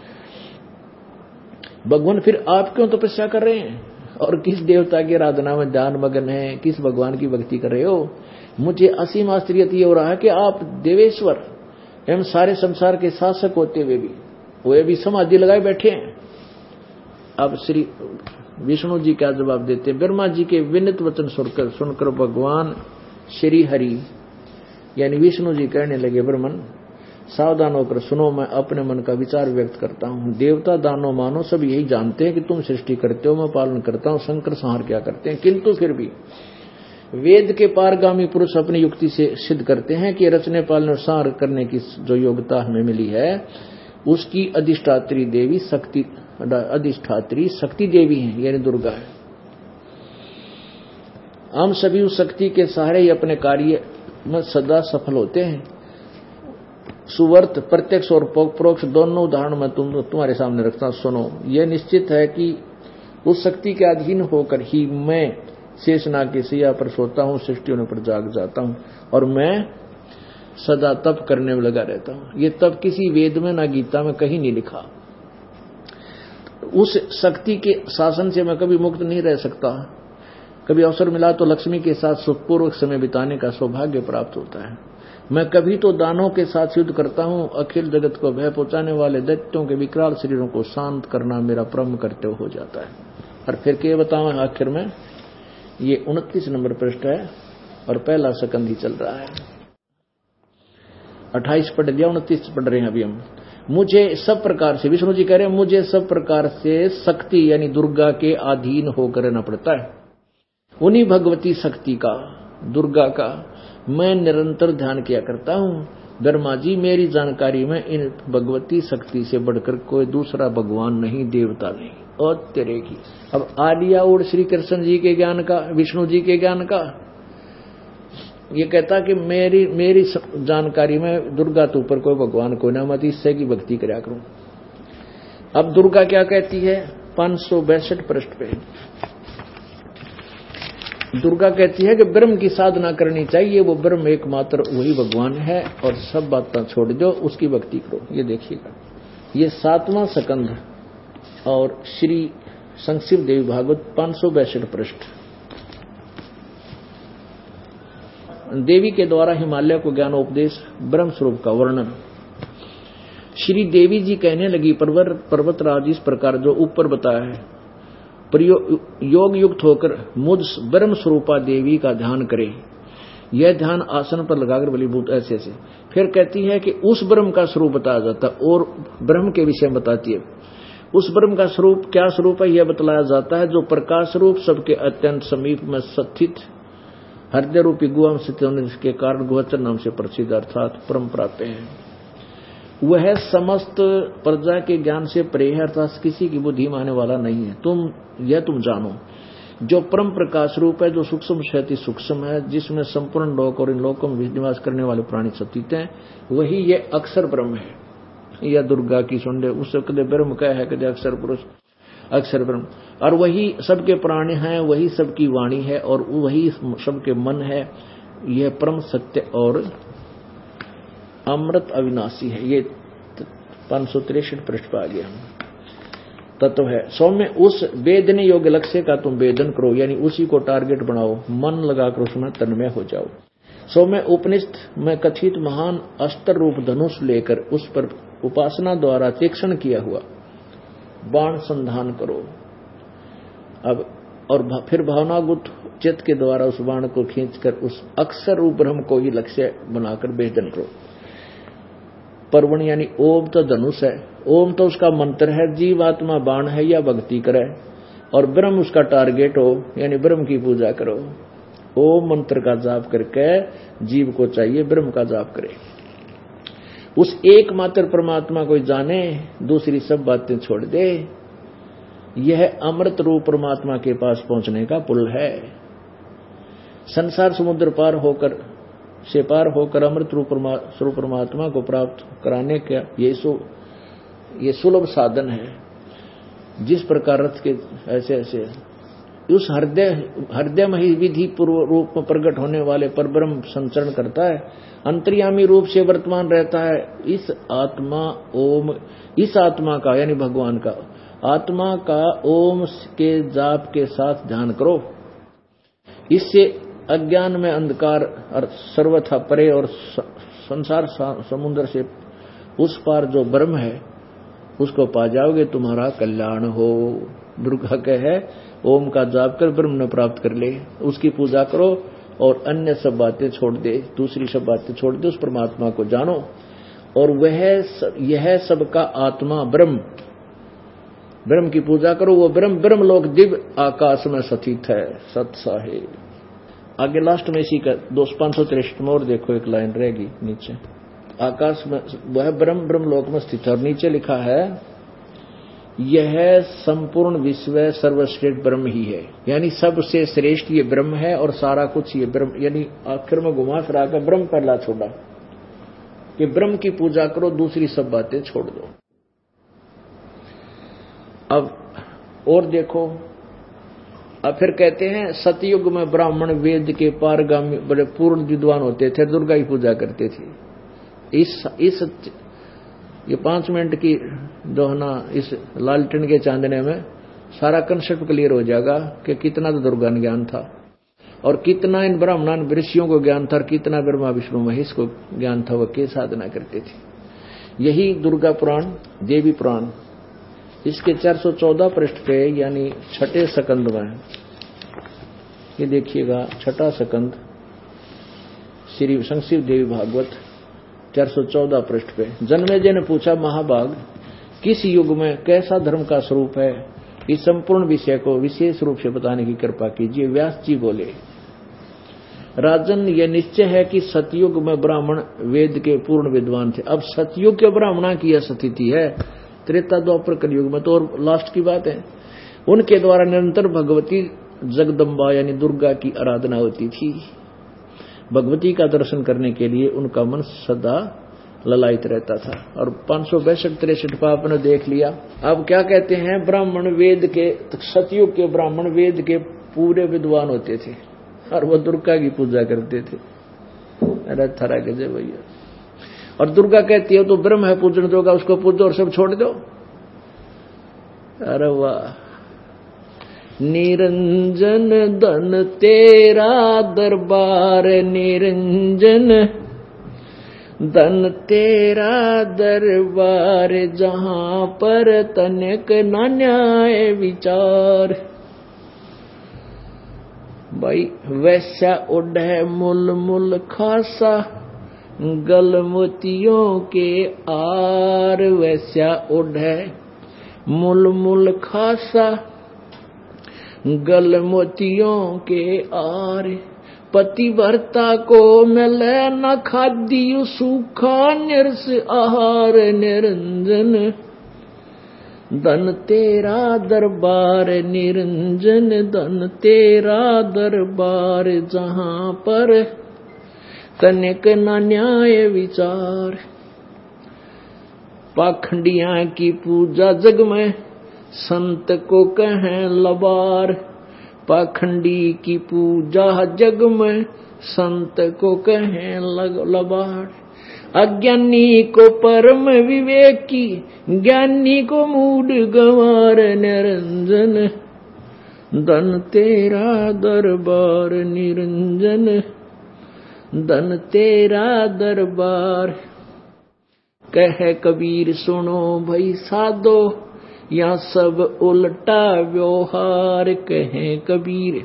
भगवान फिर आप क्यों तपस्या कर रहे हैं और किस देवता की आराधना में ध्यान मगन है, किस भगवान की भक्ति कर रहे हो? मुझे असीम आश्चर्य ये हो रहा है कि आप देवेश्वर एवं सारे संसार के शासक होते हुए भी वे भी समाधि लगाए बैठे हैं। अब श्री विष्णु जी क्या जवाब देते हैं? ब्रह्मा जी के विनित वचन सुनकर सुनकर भगवान श्री हरि यानी विष्णु जी कहने लगे, ब्रह्मन सावधान होकर सुनो, मैं अपने मन का विचार व्यक्त करता हूँ। देवता दानव मानो सब यही जानते हैं कि तुम सृष्टि करते हो, मैं पालन करता हूँ, शंकर संहार क्या करते हैं, किंतु फिर भी वेद के पारगामी पुरुष अपनी युक्ति से सिद्ध करते हैं कि रचने पालने और संहार करने की जो योग्यता हमें मिली है उसकी अधिष्ठात्री देवी शक्ति अधिष्ठात्री शक्ति देवी है, यानी दुर्गा है। हम सभी उस शक्ति के सहारे ही अपने कार्य में सदा सफल होते हैं। सुवर्त प्रत्यक्ष और परोक्ष दोनों उदाहरण मैं तुम तुम्हारे सामने रखता हूं, सुनो। यह निश्चित है कि उस शक्ति के अधीन होकर ही मैं शेषनाग की सैया पर सोता हूं, सृष्टि होने पर जाग जाता हूं, और मैं सदा तप करने में लगा रहता हूं। ये तप किसी वेद में ना गीता में कहीं नहीं लिखा। उस शक्ति के शासन से मैं कभी मुक्त नहीं रह सकता। कभी अवसर मिला तो लक्ष्मी के साथ सुखपूर्वक समय बिताने का सौभाग्य प्राप्त होता है। मैं कभी तो दानों के साथ युद्ध करता हूं। अखिल जगत को भय पहुंचाने वाले दैत्यों के विकराल शरीरों को शांत करना मेरा परम कर्तव्य हो जाता है। और फिर क्या बताऊं आखिर में, ये उनतीस नंबर पृष्ठ है और पहला सकंद ही चल रहा है। अट्ठाईस पढ़ लिया, उनतीस पढ़ रहे हैं अभी हम। मुझे सब प्रकार से, विष्णु जी कह रहे हैं, मुझे सब प्रकार से शक्ति यानी दुर्गा के अधीन होकर रहना पड़ता है। उन्हीं भगवती शक्ति का, दुर्गा का मैं निरंतर ध्यान किया करता हूं। ब्रह्मा जी, मेरी जानकारी में इन भगवती शक्ति से बढ़कर कोई दूसरा भगवान नहीं, देवता नहीं। और तेरे की अब आ लिया और श्री कृष्ण जी के ज्ञान का, विष्णु जी के ज्ञान का। ये कहता कि मेरी मेरी जानकारी में दुर्गा तो ऊपर कोई भगवान कोई ना, मत इससे की भक्ति कराया करूं। अब दुर्गा क्या कहती है, पांच सौ बैसठ पृष्ठ पे दुर्गा कहती है कि ब्रह्म की साधना करनी चाहिए। वो ब्रह्म एकमात्र वही भगवान है और सब बातें छोड़ दो, उसकी भक्ति करो। ये देखिएगा, ये सातवां सकंद और श्री संक्षिप्त देवी भागवत पांच सौ बैसठ पृष्ठ। देवी के द्वारा हिमालय को ज्ञानोपदेश, ब्रह्म स्वरूप का वर्णन। श्री देवी जी कहने लगी, पर्वत पर्वतराज इस प्रकार जो ऊपर बताया है, योग युक्त होकर मुझ ब्रह्म स्वरूपा देवी का ध्यान करे। यह ध्यान आसन पर लगाकर बलीभूत ऐसे ऐसे। फिर कहती है कि उस ब्रह्म का स्वरूप बताया जाता है और ब्रह्म के विषय में बताती है। उस ब्रह्म का स्वरूप क्या स्वरूप है, यह बतलाया जाता है, जो प्रकाश रूप सबके अत्यंत समीप में स्थित हृदय रूपी गुहा में स्थित होने के कारण गोचर नाम से प्रसिद्ध अर्थात परम प्राप्त है। वह समस्त प्रजा के ज्ञान से परे है, अर्थात किसी की बुद्धि माने वाला नहीं है। तुम यह तुम जानो, जो परम प्रकाश रूप है, जो सूक्ष्म से अति सूक्ष्म है, जिसमें संपूर्ण लोक और इन लोकों में निवास करने वाले प्राणी स्थित हैं, वही ये अक्षर ब्रह्म है। यह दुर्गा की सुंडे उससे कदे ब्रह्म क्या है, कदे अक्षर पुरुष, अक्षर ब्रह्म। और वही सबके प्राणी हैं, वही सबकी वाणी है और वही सबके मन है। यह परम सत्य और अमृत अविनाशी है। ये पांच सौ तिरसठ पृष्ठ पर आ गया तत्व है। सौम्य उस वेदने योग्य लक्ष्य का तुम वेदन करो, यानी उसी को टारगेट बनाओ, मन लगाकर उसमें तन्मय हो जाओ। सौम्य उपनिषद में कथित महान अस्त्र रूप धनुष लेकर उस पर उपासना द्वारा तीक्ष्ण किया हुआ बाण संधान करो। अब और फिर भावनागुत चित्त के द्वारा उस बाण को खींचकर उस अक्षर रूप ब्रह्म को ही लक्ष्य बनाकर वेदन करो। पर्वण यानी ओम तो धनुष है, ओम तो उसका मंत्र है, जीवात्मा बाण है या भक्ति करे, और ब्रह्म उसका टारगेट हो, यानी ब्रह्म की पूजा करो। ओम मंत्र का जाप करके जीव को चाहिए ब्रह्म का जाप करे, उस एकमात्र परमात्मा को जाने, दूसरी सब बातें छोड़ दे। यह अमृत रूप परमात्मा के पास पहुंचने का पुल है। संसार समुद्र पार होकर से पार होकर अमृत रूप स्वरूप परमात्मा को प्राप्त कराने का ये सु ये सुलभ साधन है। जिस प्रकार रथ के ऐसे ऐसे उस हृदय हृदय में ही विधि पूर्व रूप में प्रकट होने वाले पर ब्रह्म संचरण करता है, अंतर्यामी रूप से वर्तमान रहता है। इस आत्मा ओम इस आत्मा का यानी भगवान का आत्मा का ओम के जाप के साथ ध्यान करो। इससे अज्ञान में अंधकार और सर्वथा परे और संसार समुद्र से उस पार जो ब्रह्म है उसको पा जाओगे, तुम्हारा कल्याण हो। दुर्गा कहे ओम का जाप कर ब्रह्म ने प्राप्त कर ले, उसकी पूजा करो और अन्य सब बातें छोड़ दे, दूसरी सब बातें छोड़ दे, उस परमात्मा को जानो। और वह यह सबका आत्मा ब्रह्म ब्रह्म की पूजा करो। वो ब्रह्म ब्रह्म लोक दिव्य आकाश में स्थित है, सत्सा है। आगे लास्ट में इसी का दो पांच सौ तिरसठ में और देखो एक लाइन रहेगी नीचे, आकाश में वह ब्रह्म ब्रह्म लोक में स्थित है। और नीचे लिखा है यह संपूर्ण विश्व सर्वश्रेष्ठ ब्रह्म ही है, यानी सबसे श्रेष्ठ ये ब्रह्म है और सारा कुछ ये ब्रह्म, यानी आखिर में घुमा फिरा कर ब्रह्म पहला छोड़ा कि ब्रह्म की पूजा करो, दूसरी सब बातें छोड़ दो। अब और देखो, अब फिर कहते हैं सतयुग में ब्राह्मण वेद के पारगामी बड़े पूर्ण विद्वान होते थे, दुर्गा की पूजा करते थे। इस इस ये पांच मिनट की जो है ना इस लालटेन के चांदने में सारा कंसेप्ट क्लियर हो जाएगा कि कितना तो दुर्गा ज्ञान था और कितना इन ब्राह्मण ऋषियों को ज्ञान था और कितना ब्रह्मा विष्णु महेश को ज्ञान था, वह के साधना करते थे। यही दुर्गा पुराण, देवी पुराण, इसके चार सौ चौदह पृष्ठ पे यानी छठे सकंद में ये देखिएगा, छठा सकंद श्री संक्षिप्त देवी भागवत चार सौ चौदह पृष्ठ पे जन्मेजय ने पूछा, महाभाग किस युग में कैसा धर्म का स्वरूप है, इस संपूर्ण विषय को विशेष रूप से बताने की कृपा कीजिए। व्यास जी बोले, राजन यह निश्चय है कि सतयुग में ब्राह्मण वेद के पूर्ण विद्वान थे। अब सतयुग के ब्राह्मणा की यह स्थिति है, त्रेता द्वापर कलयुग में तो और लास्ट की बात है। उनके द्वारा निरंतर भगवती जगदम्बा यानी दुर्गा की आराधना होती थी। भगवती का दर्शन करने के लिए उनका मन सदा ललायित रहता था। और पांच सौ बैसठ तिरसठ का आपने देख लिया। अब क्या कहते हैं, ब्राह्मण वेद के, सतयुग के ब्राह्मण वेद के पूरे विद्वान होते थे और वो दुर्गा की पूजा करते थे। अरे थरा के जय भैया। और दुर्गा कहती है तो ब्रह्म है पूजन जोगा, उसको पूजो और सब छोड़ दो। अरे वाह। निरंजन धन तेरा दरबार, निरंजन धन तेरा दरबार, जहां पर तनिक न न्याय विचार। भाई वैसा उड है मुल मुल खासा, गल मोतियों के आर। वैसा उड है मुल मुल खासा, गल मोतियों के आर। पतिव्रता को मिले न खाद्य सूखा निरस आहार, निरंजन धन तेरा दरबार, निरंजन धन तेरा दरबार, जहां पर तनिक न न्याय विचार। पाखंडिया की पूजा जग में संत को कहें लबार, पाखंडी की पूजा जग में संत को कहें लबार। अज्ञानी को परम विवेकी, ज्ञानी को मूड गंवार, निरंजन धन तेरा दरबार, निरंजन धन तेरा दरबार। कह कबीर सुनो भई साधो, या सब उल्टा व्यवहार। कहे कबीर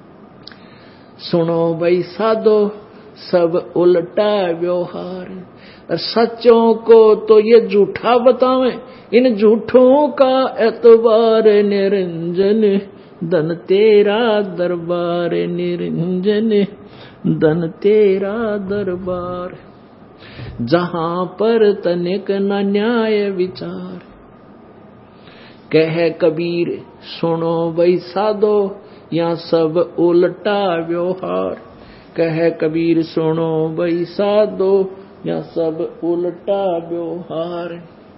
सुनो भई साधो, सब उल्टा व्यवहार। सच्चों को तो ये झूठा बतावें, इन झूठों का एतबार, निरंजन धन तेरा दरबार, निरंजन धन तेरा दरबार, जहां पर तनिक न न्याय विचार। कह कबीर सुनो भई साधो, या सब उल्टा व्यवहार। कह कबीर सुनो भई साधो, या सब उल्टा व्यवहार।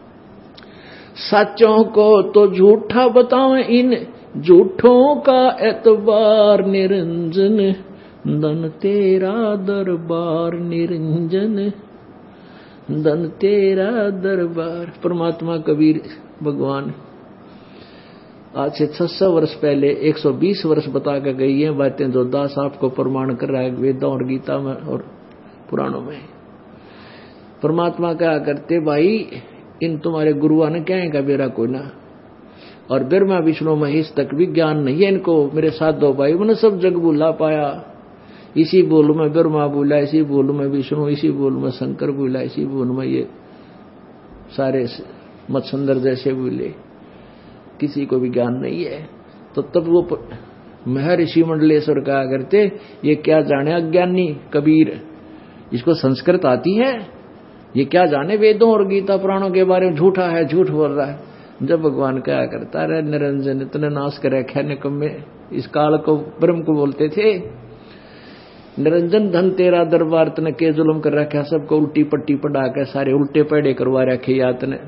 सच्चों को तो झूठा बतावें, इन झूठों का एतबार, निरंजन धन तेरा दरबार, निरंजन धन तेरा दरबार। परमात्मा कबीर भगवान आज से छह सौ वर्ष पहले एक सौ बीस वर्ष बता के गई है बातें, जो दास आपको प्रमाण कर रहा है वेदों और गीता में और पुराणों में। परमात्मा क्या करते, भाई इन तुम्हारे गुरुआ ने क्या है बेरा कोई ना, और ब्रह्मा विष्णु महेश तक भी ज्ञान नहीं है इनको। मेरे साथ दो भाई उन्होंने सब जग भूला पाया। इसी बोल में ब्रह्मा बोला, इसी बोल में विष्णु, इसी बोल में शंकर बोला, इसी बोल में ये सारे मत्स्यंदर जैसे बोले, किसी को भी ज्ञान नहीं है। तो तब वो महर्षि मंडलेश्वर कहा करते, ये क्या जाने अज्ञानी कबीर, इसको संस्कृत आती है, ये क्या जाने वेदों और गीता पुराणों के बारे में, झूठा है, झूठ बोल रहा है। जब भगवान क्या करता रहे निरंजन इतने नाश कर रखा निकम्मे, इस काल को ब्रह्म को बोलते थे निरंजन धन तेरा दरबार तने के जुल्म कर रखा, सबको उल्टी पट्टी पढ़ा के सारे उल्टे पैड़े करवा रखे यात ने।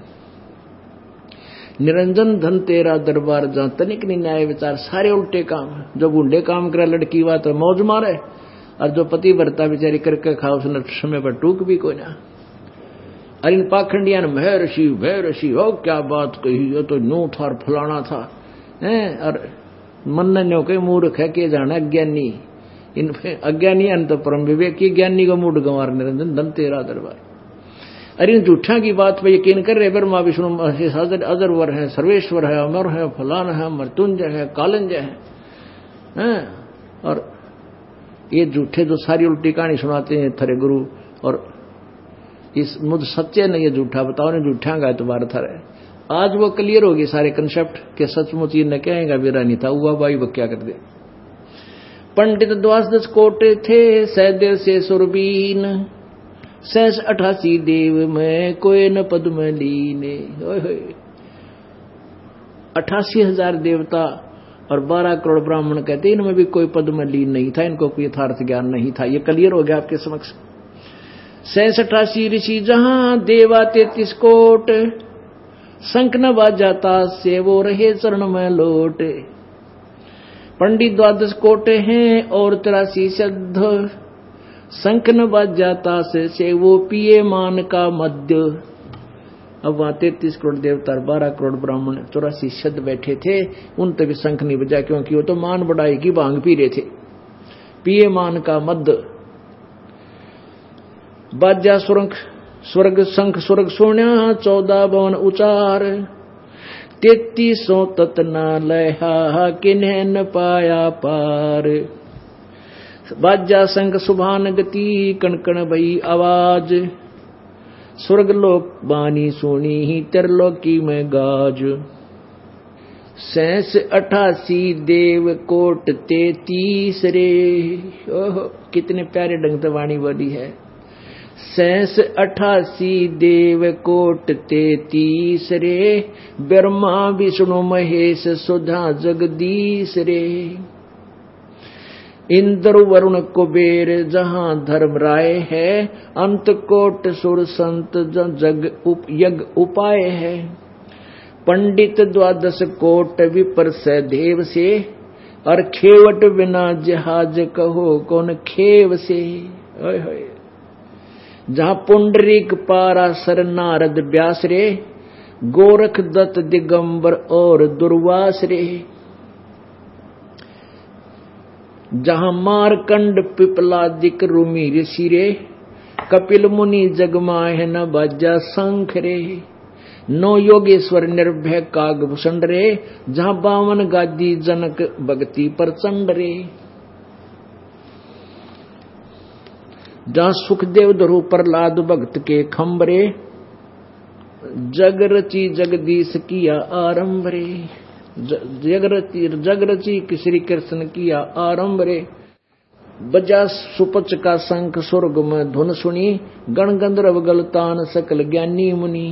निरंजन धन तेरा दरबार जहां तनिक नहीं न्याय विचार, सारे उल्टे काम। जो बूढ़े काम करे लड़की बात तो मौज मारे, और जो पति भरता बेचारी करके खाओ उसने समय पर टूक भी कोई ना। और इन पाखंडिया ने भय ऋषि भय ऋषि हो क्या बात कही, ये तो नू था और फलाना था है, और मन ने कई मूर्ख है के जाना अज्ञानी, इन अज्ञानी अंत परम विवेकी ज्ञानी को मूड गंवार निरंजन धन तेरा दरबार। अरे इन झूठा की बात पे यकीन कर रहे ब्रह्मा विष्णु अजरवर है, सर्वेश्वर है, अमर है, फलान है, मृत्युंजय है, कालंजय है, है? और ये झूठे जो सारी उल्टी कहानी सुनाते हैं थरे गुरु, और इस मुझ सच्चे ने ये झूठा बताओ ने झूठा का एतबार था रहे। आज वो क्लियर होगी सारे कंसेप्ट के सचमुच ये कहेगा मेरा नहीं था हुआ भाई वो क्या कर दे। पंडित द्वादश कोटे थे सहदेव से सुरबीन, सहस अठासी देव में कोई न पद्म लीने। अठासी हजार देवता और बारह करोड़ ब्राह्मण कहते इनमें भी कोई पद्म लीन नहीं था, इनको कोई यथार्थ ज्ञान नहीं था। ये क्लियर हो गया आपके समक्ष। सहस अठासी ऋषि जहां देवा तैतीस कोट, शंख न बाजाता से वो रहे चरण में लोट। पंडित द्वादश कोट हैं और तिरासी सिद्ध, शंख न बाजाता से, से वो पिए मान का मध्य। अब वहां तैतीस करोड़ देवता बारह करोड़ ब्राह्मण चौरासी सिद्ध बैठे थे, उन तक शंख नहीं बजा क्योंकि वो तो मान बढ़ाई की भांग पी रहे थे। पिए मान का मध्य बाजा सुरंख स्वर्ग शंख स्वर्ग सोन्या चौदह भवन उचार। तैतीसों ततना लहा किन्हें न पाया पार। बाजा शंख सुभान गति कणकण भई आवाज। स्वर्ग लोक बानी सुनी ही त्रिलोकी में गाज। सैंस अठासी देव कोट तैतीस रे। ओहो कितने प्यारे ढंग से वाणी बोली है। सैंस अठासी देव कोट तैतीस रे, ब्रह्मा विष्णु महेश सुधा जगदीश रे। इंद्र वरुण कुबेर जहां धर्म राय है, अंत कोट सुर संत जग उप, यज्ञ उपाय है। पंडित द्वादश कोट विपर से देव से, और खेवट बिना जहाज कहो कौन खेव से। ओए होए जहां पुंडरीक पाराशर नारद व्यास रे, गोरख दत्त दिगंबर और दुर्वास रे। जहां मारकंड पिपलादिक रूमी ऋषि रे, कपिल मुनि जगमाह न बाजा शंख रे। नौ योगेश्वर निर्भय कागभूषण रे, जहां बावन गादी जनक भक्ति प्रचंड रे। जहां सुखदेव धरु प्रहलाद भक्त के खंबरे, जग रची जगदीश किया आरंभ रे। जग रची जग रची श्री कृष्ण किया आरंभ रे। बजा सुपच का शंख स्वर्ग में धुन सुनी, गण गंधर्व गलतान सकल ज्ञानी मुनि।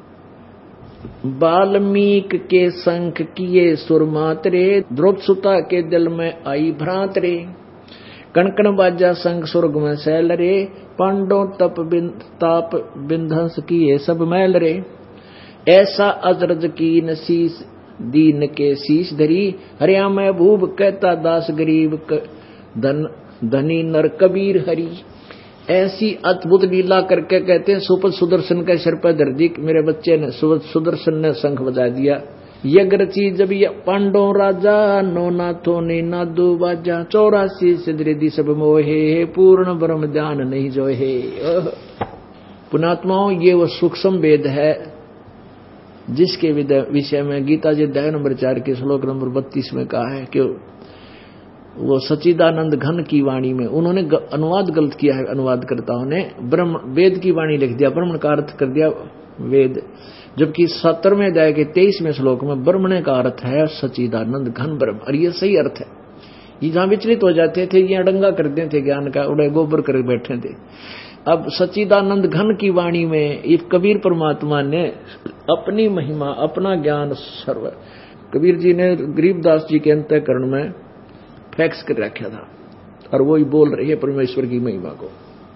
वाल्मीक के शंख किए सुर मातरे, द्रौपद सुता के दिल में आई भ्रांत रे। कणकण बाजा शंख स्वर्ग में सैल रे, पांडव तप बिन, ताप बिंधंस किए सब मैल रे। ऐसा अजरज कीन शीस दीन के शीश धरी, हरिया में भूप कहता दास गरीब धन धनी नर कबीर हरि। ऐसी अद्भुत लीला करके कहते हैं सुपद सुदर्शन के सिर पर धर दी, मेरे बच्चे ने सुदर्शन ने शंख बजा दिया। यज्ञ रची जब पांडव राजा, नो नाथों ने नादू बाजा। चौरासी सिद्धि सब मोहे, पूर्ण ब्रह्म ध्यान नहीं जो है। पुणात्माओं ये वो सूक्ष्म वेद है जिसके विषय में गीता जी अध्याय नंबर चार के श्लोक नंबर बत्तीस में कहा है कि वो सच्चिदानंद घन की वाणी में उन्होंने अनुवाद गलत किया है। अनुवादकर्ताओं ने ब्रह्म वेद की वाणी लिख दिया, ब्रह्मण का अर्थ कर दिया वेद, जबकि सत्तरवें अध्याय के तेईसवें श्लोक में ब्रह्मणे का अर्थ है सच्चिदानंद घन ब्रह्म। और ये सही अर्थ है। ये जहां विचलित हो जाते थे, ये अडंगा कर देते थे ज्ञान का, उड़े गोबर कर बैठे थे। अब सच्चिदानंद घन की वाणी में इस कबीर परमात्मा ने अपनी महिमा, अपना ज्ञान सर्व कबीर जी ने गरीबदास जी के अंतःकरण में फैक्स कर रखा था और वो ही बोल रही है परमेश्वर की महिमा को।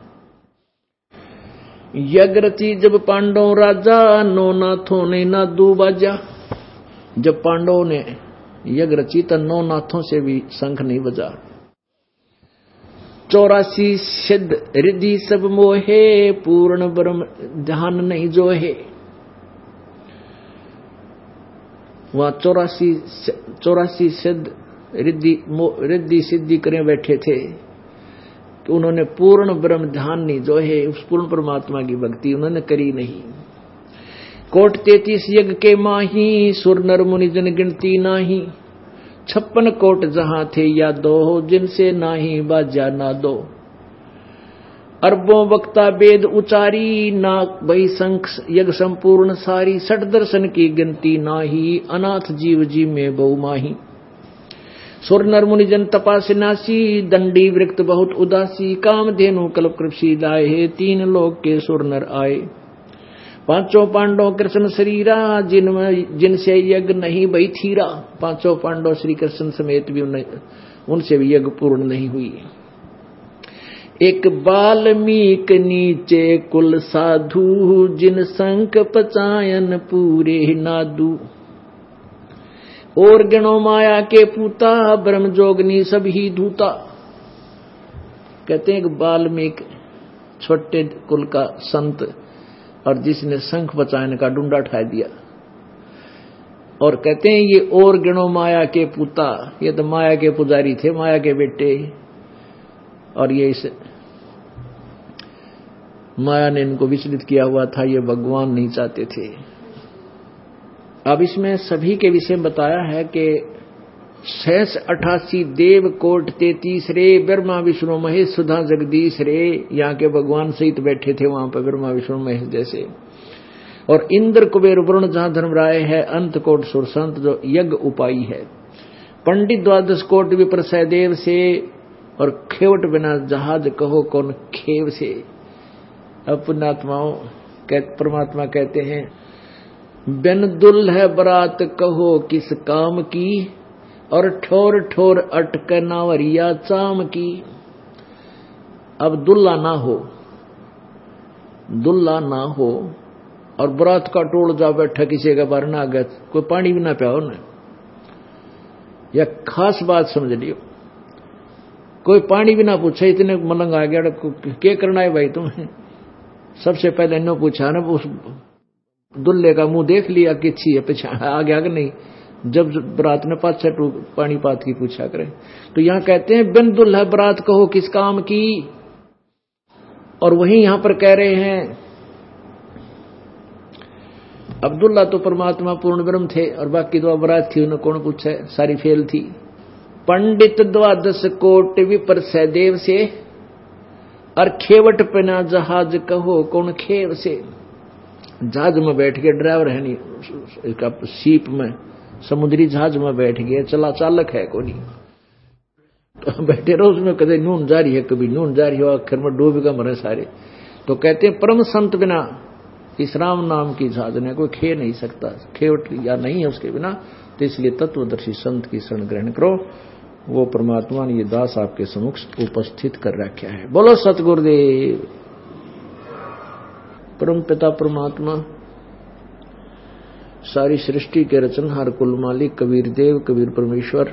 यज्ञरति जब पांडव राजा, नो नाथों ने ना दू बाजा। जब पांडवों ने यज्ञ रची तो नौ नाथों से भी शंख नहीं बजा। चौरासी सिद्ध रिद्धि सब मोहे, पूर्ण ब्रह्म ध्यान नहीं जो है। वहां चौरासी चौरासी सिद्ध रिद्धि रिद्धि सिद्धि करे बैठे थे कि उन्होंने पूर्ण ब्रह्म ध्यान नहीं जो है, उस पूर्ण परमात्मा की भक्ति उन्होंने करी नहीं। कोट तैतीस यज्ञ के माही, सुर नर मुनि जन गिनती नाही। छप्पन कोट जहां थे या दो, जिनसे नाही बाजा ना दो। अरबों वक्ता वेद उचारी, ना भई शंख यज्ञ संपूर्ण सारी। सठ दर्शन की गिनती नाही, अनाथ जीव जी में बहु माही। सुर नर मुनि जन तपासनासी, दंडी वृक्त बहुत उदासी। काम धेनु कल्प कृषि लाए, तीन लोक के सुर नर आए। पांचों पांडव कृष्ण शरीरा, जिनमें जिनसे यज्ञ नहीं भई थीरा। पांचों पांडव श्री कृष्ण समेत भी उनसे भी यज्ञ पूर्ण नहीं हुई। एक बाल्मीक नीचे कुल साधु, जिन संक पचायन पूरे नादू। और गणो माया के पूता, ब्रह्म जोगनी सभी धूता। कहते हैं कि बाल्मीक छोटे कुल का संत और जिसने शंख बचाने का डुंडा उठा दिया। और कहते हैं ये और गणो माया के पूता, ये तो माया के पुजारी थे, माया के बेटे। और ये इस माया ने इनको विचलित किया हुआ था, ये भगवान नहीं चाहते थे। अब इसमें सभी के विषय में बताया है कि शेष अठासी देव कोट तैतीस रे, ब्रह्मा विष्णु महेश सुधा जगदीश रे। यहाँ के भगवान सहित बैठे थे वहां पर ब्रह्मा विष्णु महेश जैसे। और इंद्र कुबेर वरुण जहां धर्मराय है, अंत कोट सुर संत जो यज्ञ उपाई है। पंडित द्वादश कोट विप्र सहदेव से, और खेवट बिना जहाज कहो कौन खेव से। अब पुण्यात्माओं परमात्मा कहते हैं, बिन दुल है बरात कहो किस काम की, और ठोर ठोर अटक नावरिया चाम की। अब दुल्ला ना हो, दुल्ला ना हो और बरात का टोल जा बैठा किसी का बार ना गया, कोई पानी भी ना पियाओ ना, या खास बात समझ लियो। कोई पानी भी ना पूछे, इतने मलंग आ गया, क्या करना है भाई तुम्हें। सबसे पहले इन्हों पूछा ना, उस दुल्ले का मुंह देख लिया कि अच्छी है, पीछे आगे आगे नहीं। जब बरात ने पाँच छह पानी पात की पूछा करे। तो यहां कहते हैं बिन दुल्हा बरात कहो किस काम की। और वहीं यहां पर कह रहे हैं अब्दुल्ला तो परमात्मा पूर्ण ब्रह्म थे, और बाकी दो बरात थी, उन्हें कौन पूछे, सारी फेल थी। पंडित द्वादश कोट विपर सहदेव से, और खेवट पना जहाज कहो कौन खेव से। जहाज में बैठ के ड्राइवर है नहीं, सीप में समुद्री जहाज में बैठ गया, चला चालक है कोई नहीं, तो बैठे रहो उसमें, कभी नून जारी है कभी नून जारी हो, आखिर में डूबेगा मरे सारे। तो कहते हैं परम संत बिना इस राम नाम की जहाज ने कोई खे नहीं सकता, खेवट या नहीं है उसके बिना। तो इसलिए तत्वदर्शी संत की शरण ग्रहण करो। वो परमात्मा ने ये दास आपके सम्मुख उपस्थित कर रखा है। बोलो सतगुरुदेव। परम पिता परमात्मा, सारी सृष्टि के रचनहार कुल मालिक कबीर देव, कबीर परमेश्वर,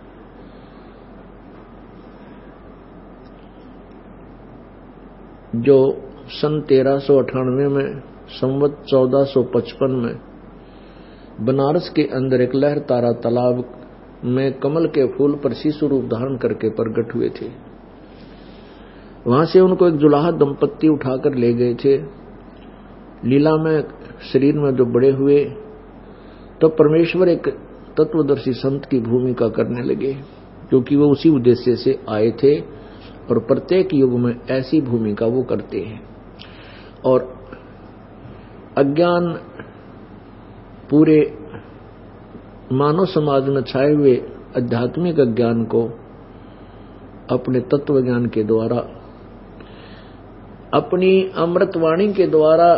जो सन तेरह सौ अठानवे में संवत चौदह सौ पचपन में बनारस के अंदर एक लहर तारा तालाब में कमल के फूल पर शिशु रूप धारण करके प्रकट हुए थे। वहां से उनको एक जुलाहा दंपत्ति उठाकर ले गए थे। लीला में शरीर में जो बड़े हुए तो परमेश्वर एक तत्वदर्शी संत की भूमिका करने लगे, क्योंकि वो उसी उद्देश्य से आए थे और प्रत्येक युग में ऐसी भूमिका वो करते हैं। और अज्ञान पूरे मानव समाज में छाए हुए आध्यात्मिक अज्ञान को अपने तत्व ज्ञान के द्वारा अपनी अमृतवाणी के द्वारा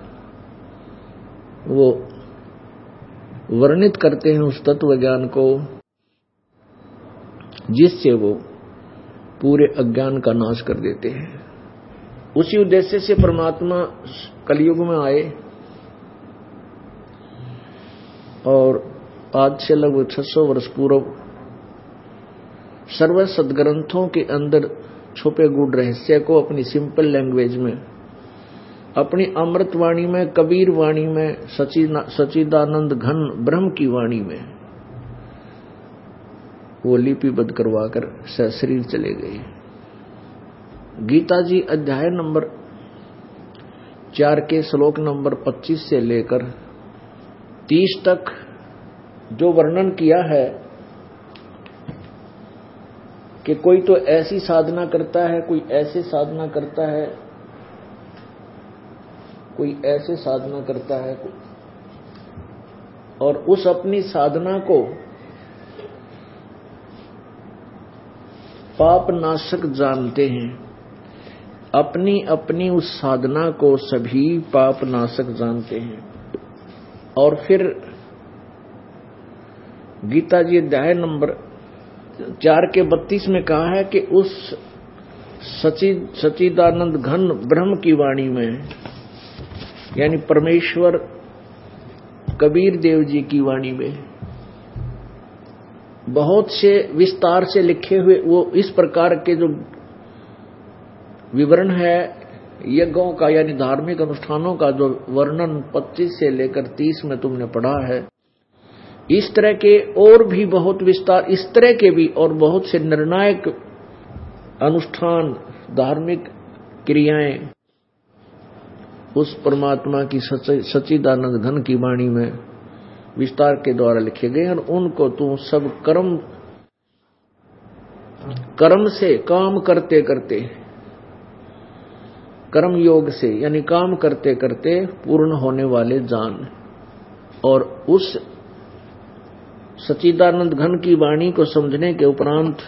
वो वर्णित करते हैं उस तत्व ज्ञान को, जिससे वो पूरे अज्ञान का नाश कर देते हैं। उसी उद्देश्य से परमात्मा कलयुग में आए और आज से लगभग छह सौ वर्ष पूर्व सर्व सदग्रंथों के अंदर छुपे गूढ़ रहस्य को अपनी सिंपल लैंग्वेज में, अपनी अमृत वाणी में, कबीर वाणी में, सच्चिदानंद घन ब्रह्म की वाणी में वो लिपिबद्ध करवाकर सशरीर चले गए। गीता जी अध्याय नंबर चार के श्लोक नंबर पच्चीस से लेकर तीस तक जो वर्णन किया है कि कोई तो ऐसी साधना करता है, कोई ऐसे साधना करता है, कोई ऐसे साधना करता है, और उस अपनी साधना को पाप नाशक जानते हैं। अपनी अपनी उस साधना को सभी पाप नाशक जानते हैं। और फिर गीता जी अध्याय नंबर चार के बत्तीस में कहा है कि उस सचिद सच्चिदानंद घन ब्रह्म की वाणी में, यानी परमेश्वर कबीर देव जी की वाणी में बहुत से विस्तार से लिखे हुए वो इस प्रकार के जो विवरण है यज्ञों का, यानी धार्मिक अनुष्ठानों का जो वर्णन पच्चीस से लेकर तीस में तुमने पढ़ा है, इस तरह के और भी बहुत विस्तार, इस तरह के भी और बहुत से निर्णायक अनुष्ठान, धार्मिक क्रियाएं उस परमात्मा की सच्चिदानंद घन की वाणी में विस्तार के द्वारा लिखे गए। और उनको तुम सब कर्म कर्म से, काम करते करते, कर्म योग से, यानी काम करते करते पूर्ण होने वाले जान, और उस सच्चिदानंद घन की वाणी को समझने के उपरांत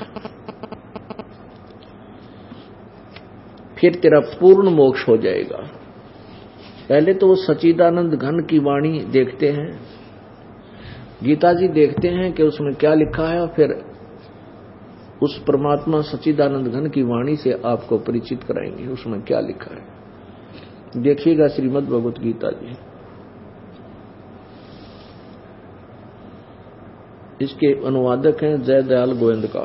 फिर तेरा पूर्ण मोक्ष हो जाएगा। पहले तो वो सच्चिदानंद घन की वाणी देखते हैं, गीता जी देखते हैं कि उसमें क्या लिखा है, और फिर उस परमात्मा सच्चिदानंद घन की वाणी से आपको परिचित कराएंगे उसमें क्या लिखा है। देखिएगा श्रीमद् भगवत गीता जी, इसके अनुवादक हैं जय दयाल गोविंद का।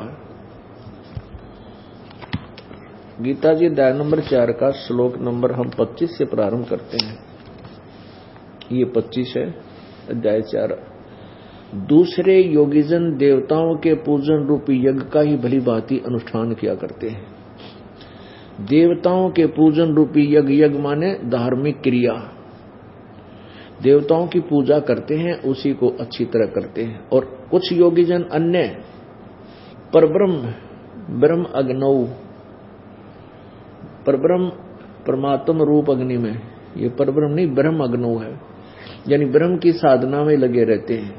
गीता जी अध्याय नंबर चार का श्लोक नंबर हम पच्चीस से प्रारंभ करते हैं। ये पच्चीस है, अध्याय चार। दूसरे योगीजन देवताओं के पूजन रूपी यज्ञ का ही भली भांति अनुष्ठान किया करते हैं। देवताओं के पूजन रूपी यज्ञ, यज्ञ माने धार्मिक क्रिया, देवताओं की पूजा करते हैं, उसी को अच्छी तरह करते हैं। और कुछ योगीजन अन्य परब्रह्म ब्रह्म अग्नौ, परब्रह्म परमात्म रूप अग्नि में, ये परब्रह्म नहीं ब्रह्म अग्नौ है, यानी ब्रह्म की साधना में लगे रहते हैं।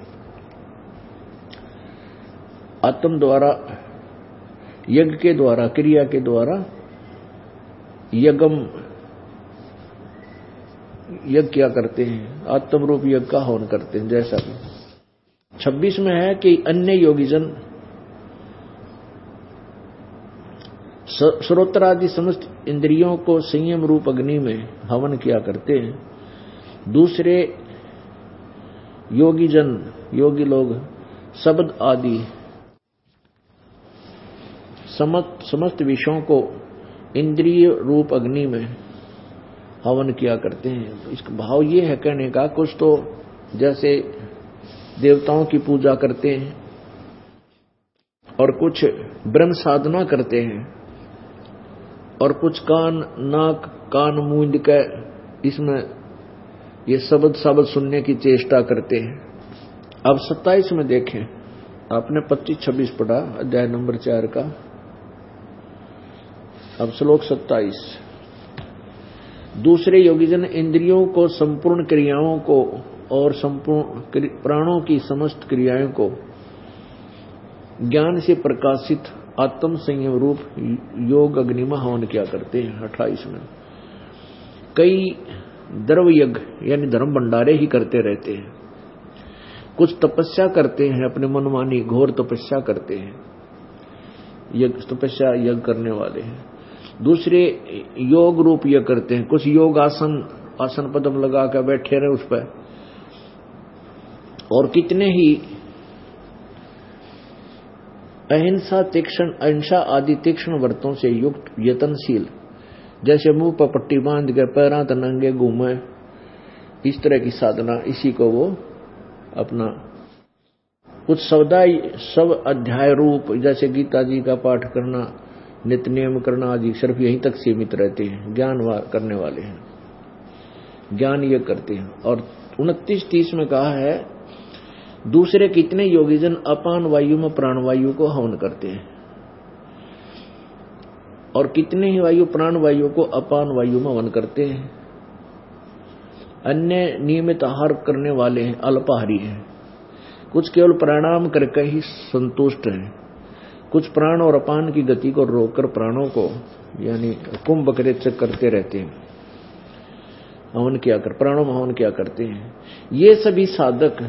आत्म द्वारा, यज्ञ के द्वारा, क्रिया के द्वारा यज्ञम यज्ञ क्या करते हैं, आत्म रूप यज्ञ का हवन करते हैं। जैसा कि छब्बीस में है कि अन्य योगीजन श्रोत्रादि समस्त इंद्रियों को संयम रूप अग्नि में हवन किया करते हैं। दूसरे योगीजन, योगी लोग शब्द आदि समस्त विषयों को इंद्रिय रूप अग्नि में हवन किया करते हैं। इसका भाव ये है कहने का, कुछ तो जैसे देवताओं की पूजा करते हैं और कुछ ब्रह्म साधना करते हैं, और कुछ कान नाक कान मूंद के इसमें ये शब्द शब्द सुनने की चेष्टा करते हैं। अब सत्ताईस में देखें, आपने पच्चीस छब्बीस पढ़ा अध्याय नंबर चार का, अब श्लोक सत्ताईस। दूसरे योगीजन इंद्रियों को, संपूर्ण क्रियाओं को और संपूर्ण प्राणों की समस्त क्रियाओं को ज्ञान से प्रकाशित आत्म संयम रूप योग अग्नि में हवन किया करते हैं। अट्ठाईस में कई द्रव्य यज्ञ यानी धर्म भंडारे ही करते रहते हैं। कुछ तपस्या करते हैं, अपने मनमानी घोर तपस्या करते हैं, यज्ञ तपस्या यज्ञ करने वाले हैं। दूसरे योग रूप यज्ञ करते हैं, कुछ योग आसन आसन पद्म लगा कर बैठे रहे उस पर। और कितने ही अहिंसा तीक्ष्ण अहिंसा आदि तीक्ष्ण व्रतों से युक्त यतनशील, जैसे मुंह पर पट्टी बांध कर पैरा तनंगे घूमे, इस तरह की साधना, इसी को वो अपना कुछ सौदाई सब अध्याय रूप, जैसे गीता जी का पाठ करना, नित्य नियम करना आदि सिर्फ यहीं तक सीमित रहते हैं। ज्ञान करने वाले हैं, ज्ञान ये करते हैं। और उनतीस तीस में कहा है, दूसरे कितने योगीजन अपान वायु में प्राणवायु को हवन करते हैं, और कितने ही वायु प्राण वायु को अपान वायु में हवन करते हैं। अन्य नियमित आहार करने वाले हैं, अल्पाहारी हैं। कुछ केवल प्राणायाम करके ही संतुष्ट हैं, कुछ प्राण और अपान की गति को रोककर प्राणों को यानी कुंभ करते रहते हैं, हवन क्या कर प्राणों में हवन क्या करते हैं। ये सभी साधक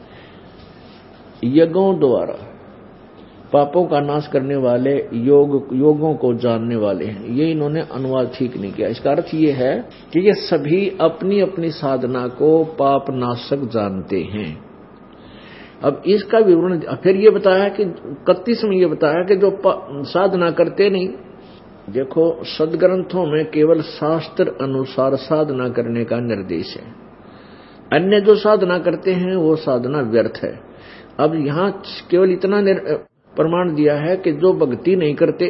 यज्ञों द्वारा पापों का नाश करने वाले योग योगों को जानने वाले हैं। ये इन्होंने अनुवाद ठीक नहीं किया। इसका अर्थ ये है कि ये सभी अपनी अपनी साधना को पाप नाशक जानते हैं। अब इसका विवरण फिर ये बताया कि इकतीस में ये बताया कि जो साधना करते नहीं, देखो सदग्रंथों में केवल शास्त्र अनुसार साधना करने का निर्देश है, अन्य जो साधना करते हैं वो साधना व्यर्थ है। अब यहां केवल इतना प्रमाण दिया है कि जो भक्ति नहीं करते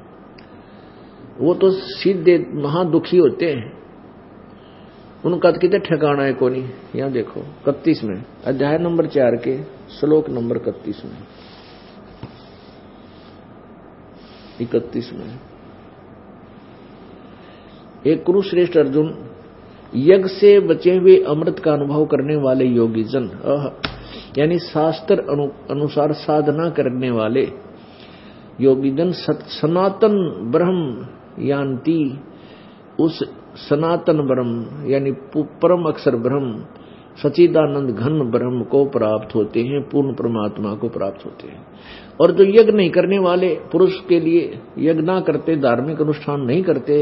वो तो सीधे महादुखी होते हैं, उनका तो कितने ठिकाना है को नहीं। यहां देखो इकतीस में अध्याय नंबर चार के श्लोक नंबर इकतीस में इकतीस में एक कुरुश्रेष्ठ अर्जुन, यज्ञ से बचे हुए अमृत का अनुभव करने वाले योगी जन, यानी शास्त्र अनु, अनुसार साधना करने वाले योगी जन सनातन ब्रह्म यान्ति, उस सनातन ब्रह्म यानी परम अक्षर ब्रह्म सच्चिदानंद घन ब्रह्म को प्राप्त होते हैं, पूर्ण परमात्मा को प्राप्त होते हैं। और जो यज्ञ नहीं करने वाले पुरुष के लिए, यज्ञ ना करते, धार्मिक अनुष्ठान नहीं करते,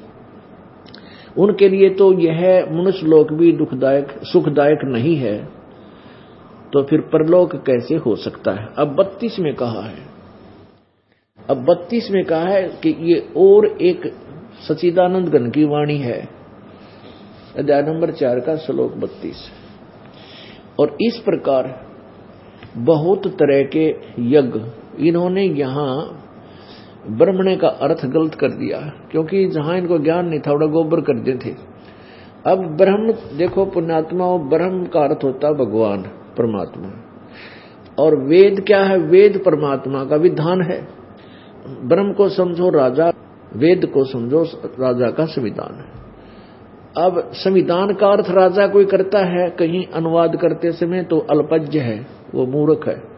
उनके लिए तो यह मनुष्य लोक भी दुखदायक सुखदायक नहीं है, तो फिर परलोक कैसे हो सकता है। अब बत्तीस में कहा है अब बत्तीस में कहा है कि ये और एक सच्चिदानंद घन की वाणी है, अध्याय नंबर चार का श्लोक बत्तीस। और इस प्रकार बहुत तरह के यज्ञ, इन्होंने यहां ब्रह्मणे का अर्थ गलत कर दिया, क्योंकि जहां इनको ज्ञान नहीं था वहां गोबर कर देते थे। अब ब्रह्म देखो पुण्यात्मा, ब्रह्म का अर्थ होता भगवान परमात्मा, और वेद क्या है, वेद परमात्मा का विधान है। ब्रह्म को समझो राजा, वेद को समझो राजा का संविधान है। अब संविधान का अर्थ राजा कोई करता है कहीं अनुवाद करते समय तो अल्पज्ञ है, वो मूर्ख है।